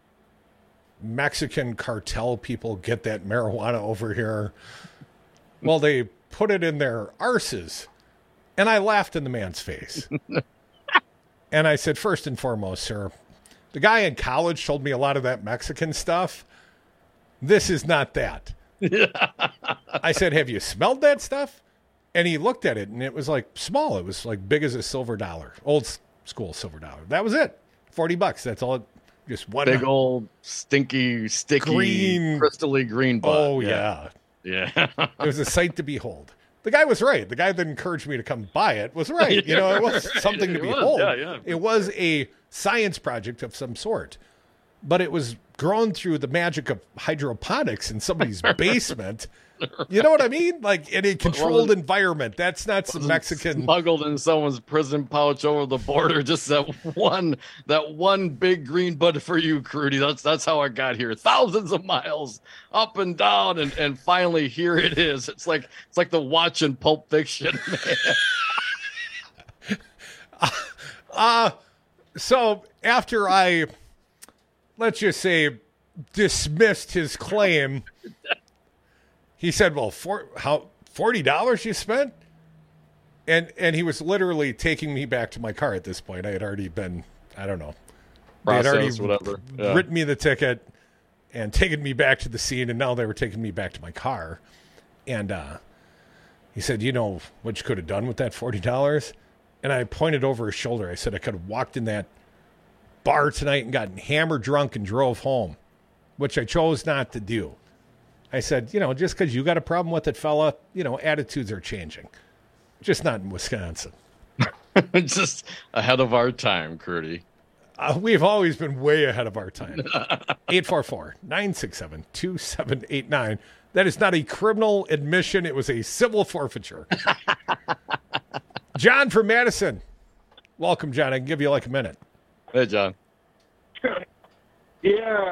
S35: Mexican cartel people get that marijuana over here? Well, they put it in their arses. And I laughed in the man's face. And I said, first and foremost, sir, the guy in college told me a lot of that Mexican stuff. This is not that. I said, have you smelled that stuff? And he looked at it, and it was like small. It was like big as a silver dollar, old school silver dollar. That was it. $40. That's all. Just one
S18: big old stinky, sticky, green, crystally green bud.
S35: Oh yeah. It was a sight to behold. The guy was right. The guy that encouraged me to come buy it was right. You know, it was something to behold. It was a science project of some sort, but it was grown through the magic of hydroponics in somebody's basement. You know what I mean? Like in a controlled environment. That's not some Mexican
S18: smuggled in someone's prison pouch over the border. Just that one big green bud for you, Crudy. That's how I got here. Thousands of miles up and down, and finally here it is. It's like the watch in Pulp Fiction,
S35: man. So after I, let's just say, dismissed his claim. He said, well, $40 you spent? And he was literally taking me back to my car at this point. I had already been, I don't know. They had already written me the ticket and taken me back to the scene, and now they were taking me back to my car. And he said, you know what you could have done with that $40? And I pointed over his shoulder. I said, I could have walked in that bar tonight and gotten hammered drunk and drove home, which I chose not to do. I said, you know, just because you got a problem with it, fella, you know, attitudes are changing. Just not in Wisconsin.
S18: Just ahead of our time, Crudy.
S35: We've always been way ahead of our time. 844-967-2789. That is not a criminal admission. It was a civil forfeiture. John from Madison. Welcome, John. I can give you like a minute.
S18: Hey, John.
S1: Yeah,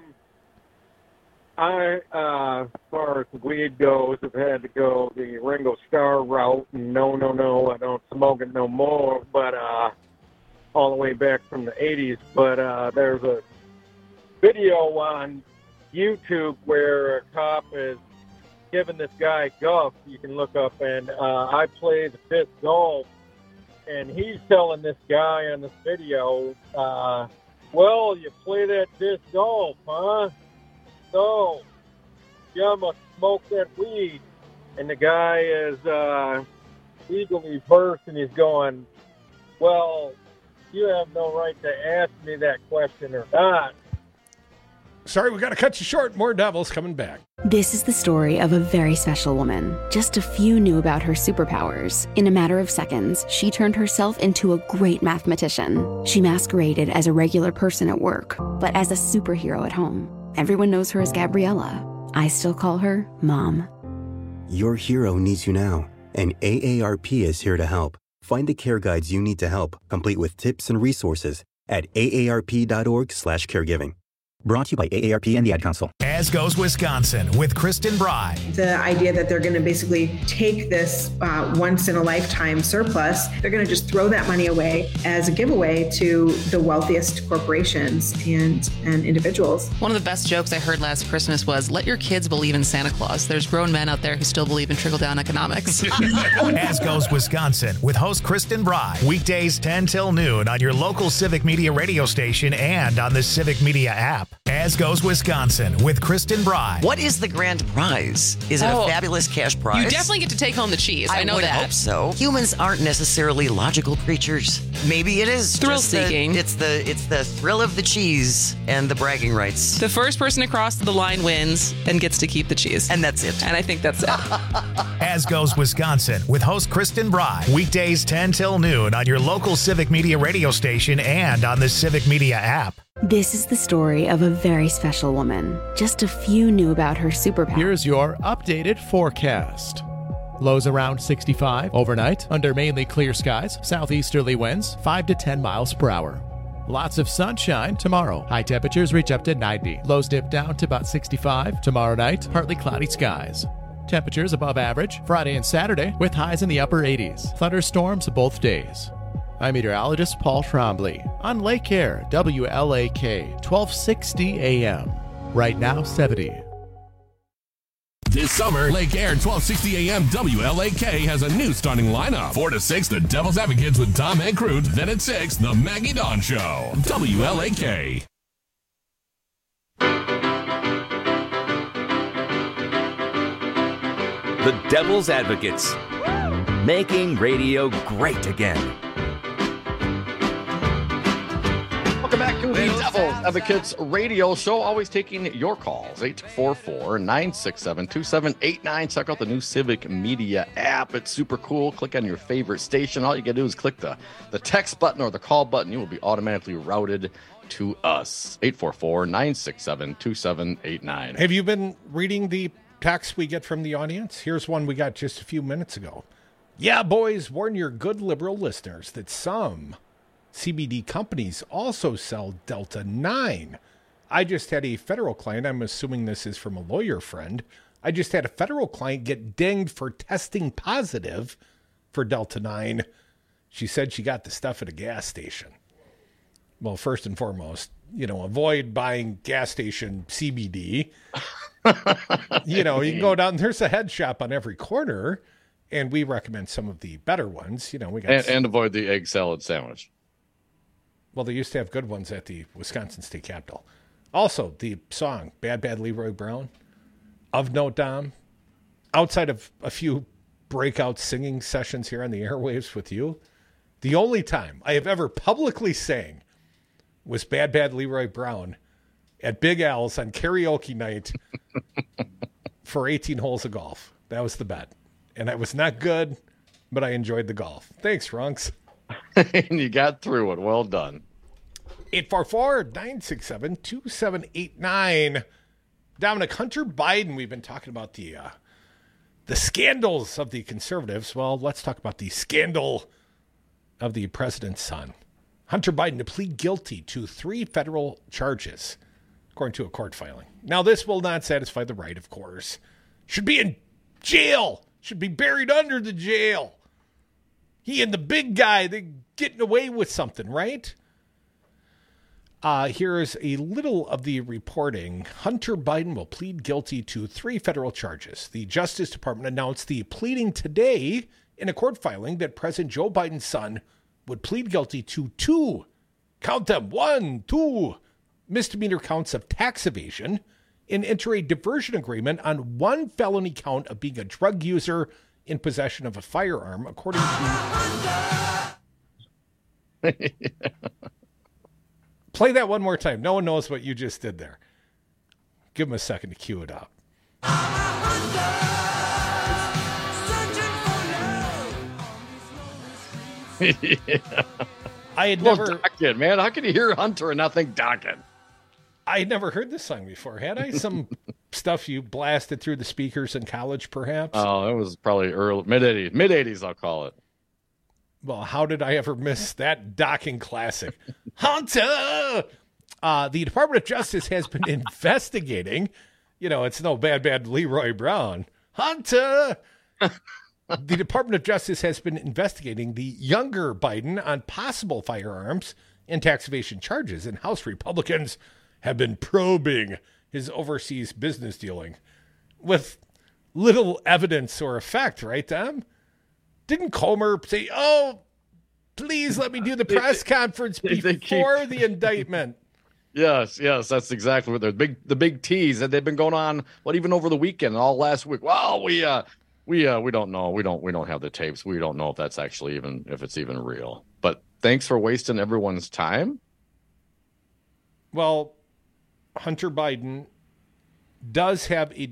S1: I, as far as the weed goes, have had to go the Ringo Starr route. And no, I don't smoke it no more, but all the way back from the 80s. But there's a video on YouTube where a cop is giving this guy guff. You can look up, and I play the disc golf, and he's telling this guy on this video, well, you play that disc golf, huh? So, you must smoke that weed. And the guy is legally versed, and he's going, well, you have no right to ask me that question or not.
S35: Sorry, we got to cut you short. More Devils coming back.
S5: This is the story of a very special woman. Just a few knew about her superpowers. In a matter of seconds, she turned herself into a great mathematician. She masqueraded as a regular person at work, but as a superhero at home. Everyone knows her as Gabriella. I still call her Mom.
S6: Your hero needs you now, and AARP is here to help. Find the care guides you need to help, complete with tips and resources at aarp.org/caregiving. Brought to you by AARP and the Ad Council.
S9: As Goes Wisconsin with Kristen Bry.
S10: The idea that they're going to basically take this once-in-a-lifetime surplus, they're going to just throw that money away as a giveaway to the wealthiest corporations and individuals.
S11: One of the best jokes I heard last Christmas was, let your kids believe in Santa Claus. There's grown men out there who still believe in trickle-down economics.
S9: As Goes Wisconsin with host Kristen Bry. Weekdays 10 till noon on your local Civic Media radio station and on the Civic Media app. As Goes Wisconsin with Kristen Bry.
S12: What is the grand prize? Is it a fabulous cash prize?
S11: You definitely get to take home the cheese. I know
S12: would
S11: that.
S12: hope so. Humans aren't necessarily logical creatures. Maybe it is
S11: Thrill-seeking.
S12: It's the thrill of the cheese and the bragging rights.
S11: The first person across the line wins and gets to keep the cheese.
S12: And that's it.
S11: And I think that's it.
S9: As Goes Wisconsin with host Kristen Bry. Weekdays 10 till noon on your local Civic Media radio station and on the Civic Media app.
S5: This is the story of a very special woman. Just a few knew about her superpower.
S7: Here's your updated forecast. Lows around 65 overnight under mainly clear skies, southeasterly winds 5 to 10 miles per hour. Lots of sunshine tomorrow. High temperatures reach up to 90. Lows dip down to about 65. Tomorrow night, partly cloudy skies. Temperatures above average Friday and Saturday with highs in the upper 80s. Thunderstorms both days. I'm meteorologist Paul Trombley on Lake Air, WLAK, 1260 AM. Right now, 70.
S2: This summer, Lake Air 1260 AM WLAK has a new starting lineup. 4 to 6, the Devil's Advocates with Tom Hankrute. Then at 6, the Maggie Dawn Show. WLAK.
S32: The Devil's Advocates. Making radio great again.
S18: Welcome back to the Devil's Advocates radio show. Always taking your calls. 844-967-2789. Check out the new Civic Media app. It's super cool. Click on your favorite station. All you got to do is click the text button or the call button. You will be automatically routed to us. 844-967-2789.
S35: Have you been reading the texts we get from the audience? Here's one we got just a few minutes ago. Yeah, boys, warn your good liberal listeners that some CBD companies also sell Delta 9. I just had a federal client. I'm assuming this is from a lawyer friend. I just had a federal client get dinged for testing positive for Delta 9. She said she got the stuff at a gas station. Well, first and foremost, avoid buying gas station CBD. You can go down. There's a head shop on every corner, and we recommend some of the better ones. We got
S18: and avoid the egg salad sandwich.
S35: Well, they used to have good ones at the Wisconsin State Capitol. Also, the song Bad Bad Leroy Brown, of note, Dom, outside of a few breakout singing sessions here on the airwaves with you, the only time I have ever publicly sang was Bad Bad Leroy Brown at Big Al's on karaoke night for 18 holes of golf. That was the bet. And I was not good, but I enjoyed the golf. Thanks, Runks.
S18: And you got through it. Well done.
S35: 844-967-2789. Dominic, Hunter Biden, we've been talking about the scandals of the conservatives. Well, let's talk about the scandal of the president's son. Hunter Biden to plead guilty to 3 federal charges, according to a court filing. Now, this will not satisfy the right, of course. Should be in jail. Should be buried under the jail. He and the big guy, they're getting away with something, right? Here's a little of the reporting. Hunter Biden will plead guilty to 3 federal charges. The Justice Department announced the pleading today in a court filing that President Joe Biden's son would plead guilty to 2, count them, 1, 2, misdemeanor counts of tax evasion and enter a diversion agreement on 1 felony count of being a drug user in possession of a firearm, according to... Play that one more time. No one knows what you just did there. Give him a second to cue it up.
S18: Yeah.
S35: I had never...
S18: Dokken, man. How can you hear Hunter and not think Dokken?
S35: I had never heard this song before. Had I? Some stuff you blasted through the speakers in college, perhaps?
S18: Oh, it was probably early, mid-80s, I'll call it.
S35: Well, how did I ever miss that docking classic? Hunter! The Department of Justice has been investigating. It's no bad Leroy Brown. Hunter! The Department of Justice has been investigating the younger Biden on possible firearms and tax evasion charges, and House Republicans have been probing his overseas business dealing with little evidence or effect, right, Tom? Didn't Comer say, please let me do the press conference before the indictment?
S18: Yes, that's exactly what they're the big tease that they've been going on. Even over the weekend, all last week. Well, we don't know. We don't have the tapes. We don't know if that's actually if it's even real. But thanks for wasting everyone's time.
S35: Well, Hunter Biden does have a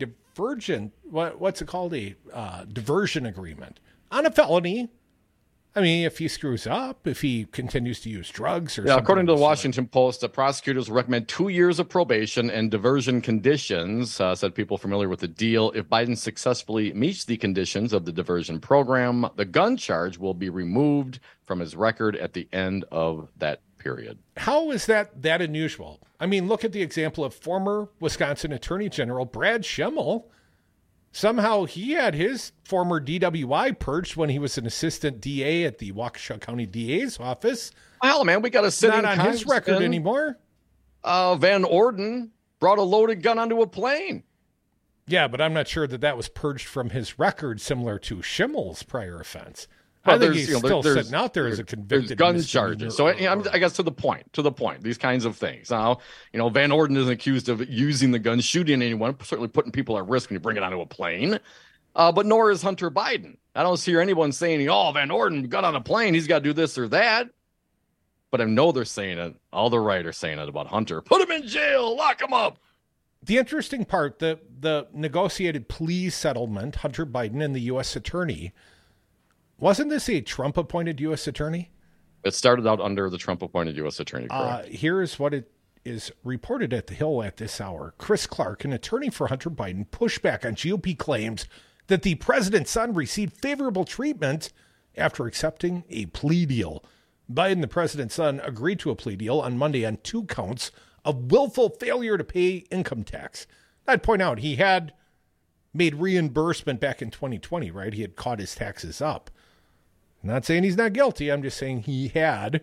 S35: what's it called? A diversion agreement on a felony. I mean, if he screws up, if he continues to use drugs or something.
S18: According to the Washington Post, the prosecutors recommend 2 years of probation and diversion conditions, said people familiar with the deal. If Biden successfully meets the conditions of the diversion program, the gun charge will be removed from his record at the end of that period.
S35: How is that unusual? I mean, look at the example of former Wisconsin Attorney General Brad Schemmel. Somehow he had his former DWI purged when he was an assistant DA at the Waukesha County DA's office.
S18: Well, man, we got a sitting
S35: not on his record anymore.
S18: Van Orden brought a loaded gun onto a plane.
S35: Yeah, but I'm not sure that was purged from his record, similar to Schimmel's prior offense.
S18: Well,
S35: I think he's still sitting out there as a convicted
S18: gun charges. So I guess to the point, these kinds of things. Now, Van Orden isn't accused of using the gun, shooting anyone, certainly putting people at risk when you bring it onto a plane. But nor is Hunter Biden. I don't hear anyone saying, Van Orden got on a plane, he's got to do this or that. But I know they're saying it. All the right are saying it about Hunter. Put him in jail, lock him up.
S35: The interesting part, the negotiated plea settlement, Hunter Biden and the U.S. attorney, wasn't this a Trump-appointed U.S. attorney?
S18: It started out under the Trump-appointed U.S. attorney, correct?
S35: Here's what it is reported at the Hill at this hour. Chris Clark, an attorney for Hunter Biden, pushed back on GOP claims that the president's son received favorable treatment after accepting a plea deal. Biden, the president's son, agreed to a plea deal on Monday on 2 counts of willful failure to pay income tax. I'd point out he had made reimbursement back in 2020, right? He had caught his taxes up. I'm not saying he's not guilty. I'm just saying he had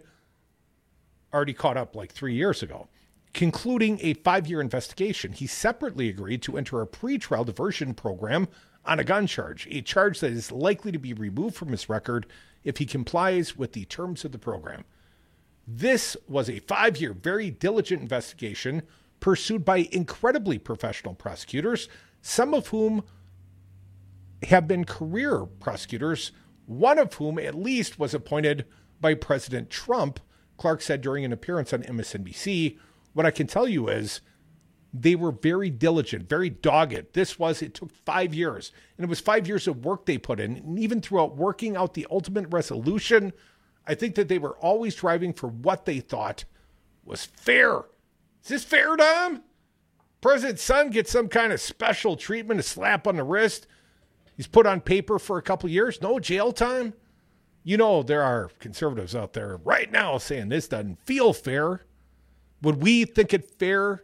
S35: already caught up 3 years ago. Concluding a 5-year investigation, he separately agreed to enter a pretrial diversion program on a gun charge, a charge that is likely to be removed from his record if he complies with the terms of the program. This was a 5-year, very diligent investigation pursued by incredibly professional prosecutors, some of whom have been career prosecutors, one of whom at least was appointed by President Trump, Clark said during an appearance on MSNBC. What I can tell you is they were very diligent, very dogged. It took 5 years, and it was 5 years of work they put in. And even throughout working out the ultimate resolution, I think that they were always driving for what they thought was fair. Is this fair, Dom? President's son gets some kind of special treatment, a slap on the wrist. He's put on paper for a couple of years. No jail time. There are conservatives out there right now saying this doesn't feel fair. Would we think it fair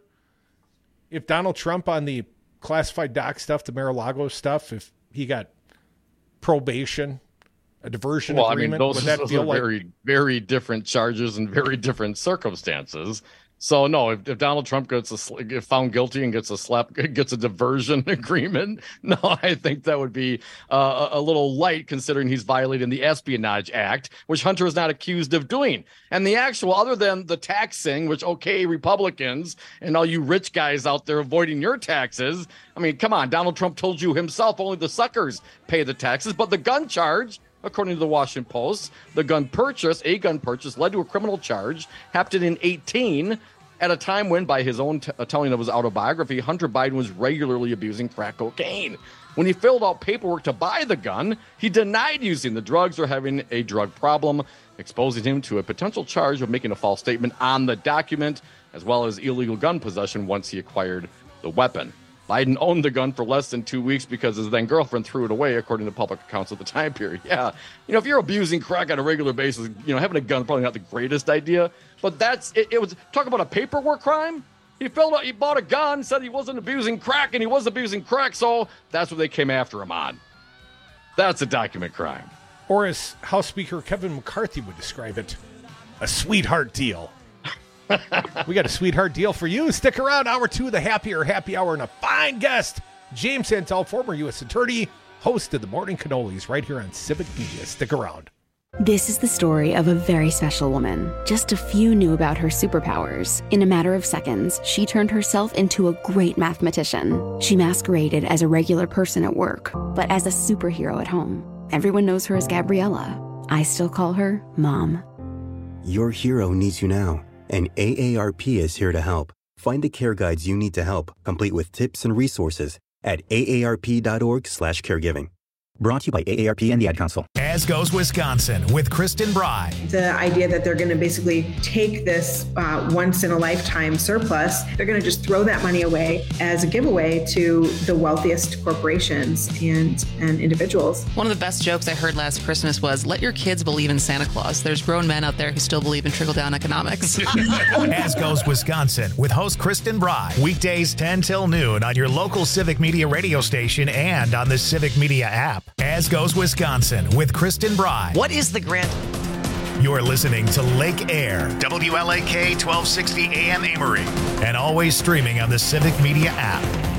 S35: if Donald Trump on the classified doc stuff, the Mar-a-Lago stuff, if he got probation, a diversion agreement?
S18: Those are very, very different charges and very different circumstances. So no, if Donald Trump gets found guilty and gets a diversion agreement, no, I think that would be a little light considering he's violating the Espionage Act, which Hunter is not accused of doing. And the actual, other than the taxing, which, okay, Republicans and all you rich guys out there avoiding your taxes. I mean, come on, Donald Trump told you himself only the suckers pay the taxes, but the gun charge, according to the Washington Post, a gun purchase led to a criminal charge, happened in 2018, at a time when, by his own telling of his autobiography, Hunter Biden was regularly abusing crack cocaine. When he filled out paperwork to buy the gun, he denied using the drugs or having a drug problem, exposing him to a potential charge of making a false statement on the document, as well as illegal gun possession once he acquired the weapon. Biden owned the gun for less than 2 weeks because his then girlfriend threw it away, according to public accounts at the time period. Yeah, if you're abusing crack on a regular basis, having a gun is probably not the greatest idea. But that's it. It was talk about a paperwork crime. He bought a gun, said he wasn't abusing crack, and he was abusing crack, so that's what they came after him on. That's a document crime.
S35: Or as House Speaker Kevin McCarthy would describe it, a sweetheart deal. We got a sweetheart deal for you. Stick around. Hour 2 of the Happy Hour, and a fine guest, James Santel, former U.S. attorney, host of the Morning Cannolis right here on Civic Media. Stick around.
S5: This is the story of a very special woman. Just a few knew about her superpowers. In a matter of seconds, she turned herself into a great mathematician. She masqueraded as a regular person at work, but as a superhero at home. Everyone knows her as Gabriella. I still call her Mom.
S6: Your hero needs you now, and AARP is here to help. Find the care guides you need to help, complete with tips and resources at aarp.org/caregiving. Brought to you by AARP and the Ad Council.
S9: As Goes Wisconsin with Kristen Bry.
S10: The idea that they're going to basically take this once-in-a-lifetime surplus, they're going to just throw that money away as a giveaway to the wealthiest corporations and individuals.
S11: One of the best jokes I heard last Christmas was, let your kids believe in Santa Claus. There's grown men out there who still believe in trickle-down economics.
S9: As Goes Wisconsin with host Kristen Bry. Weekdays 10 till noon on your local Civic Media radio station and on the Civic Media app. As Goes Wisconsin with Kristen Bry.
S12: What is the grant?
S9: You're listening to Lake Air, WLAK 1260 AM Amory, and always streaming on the Civic Media app.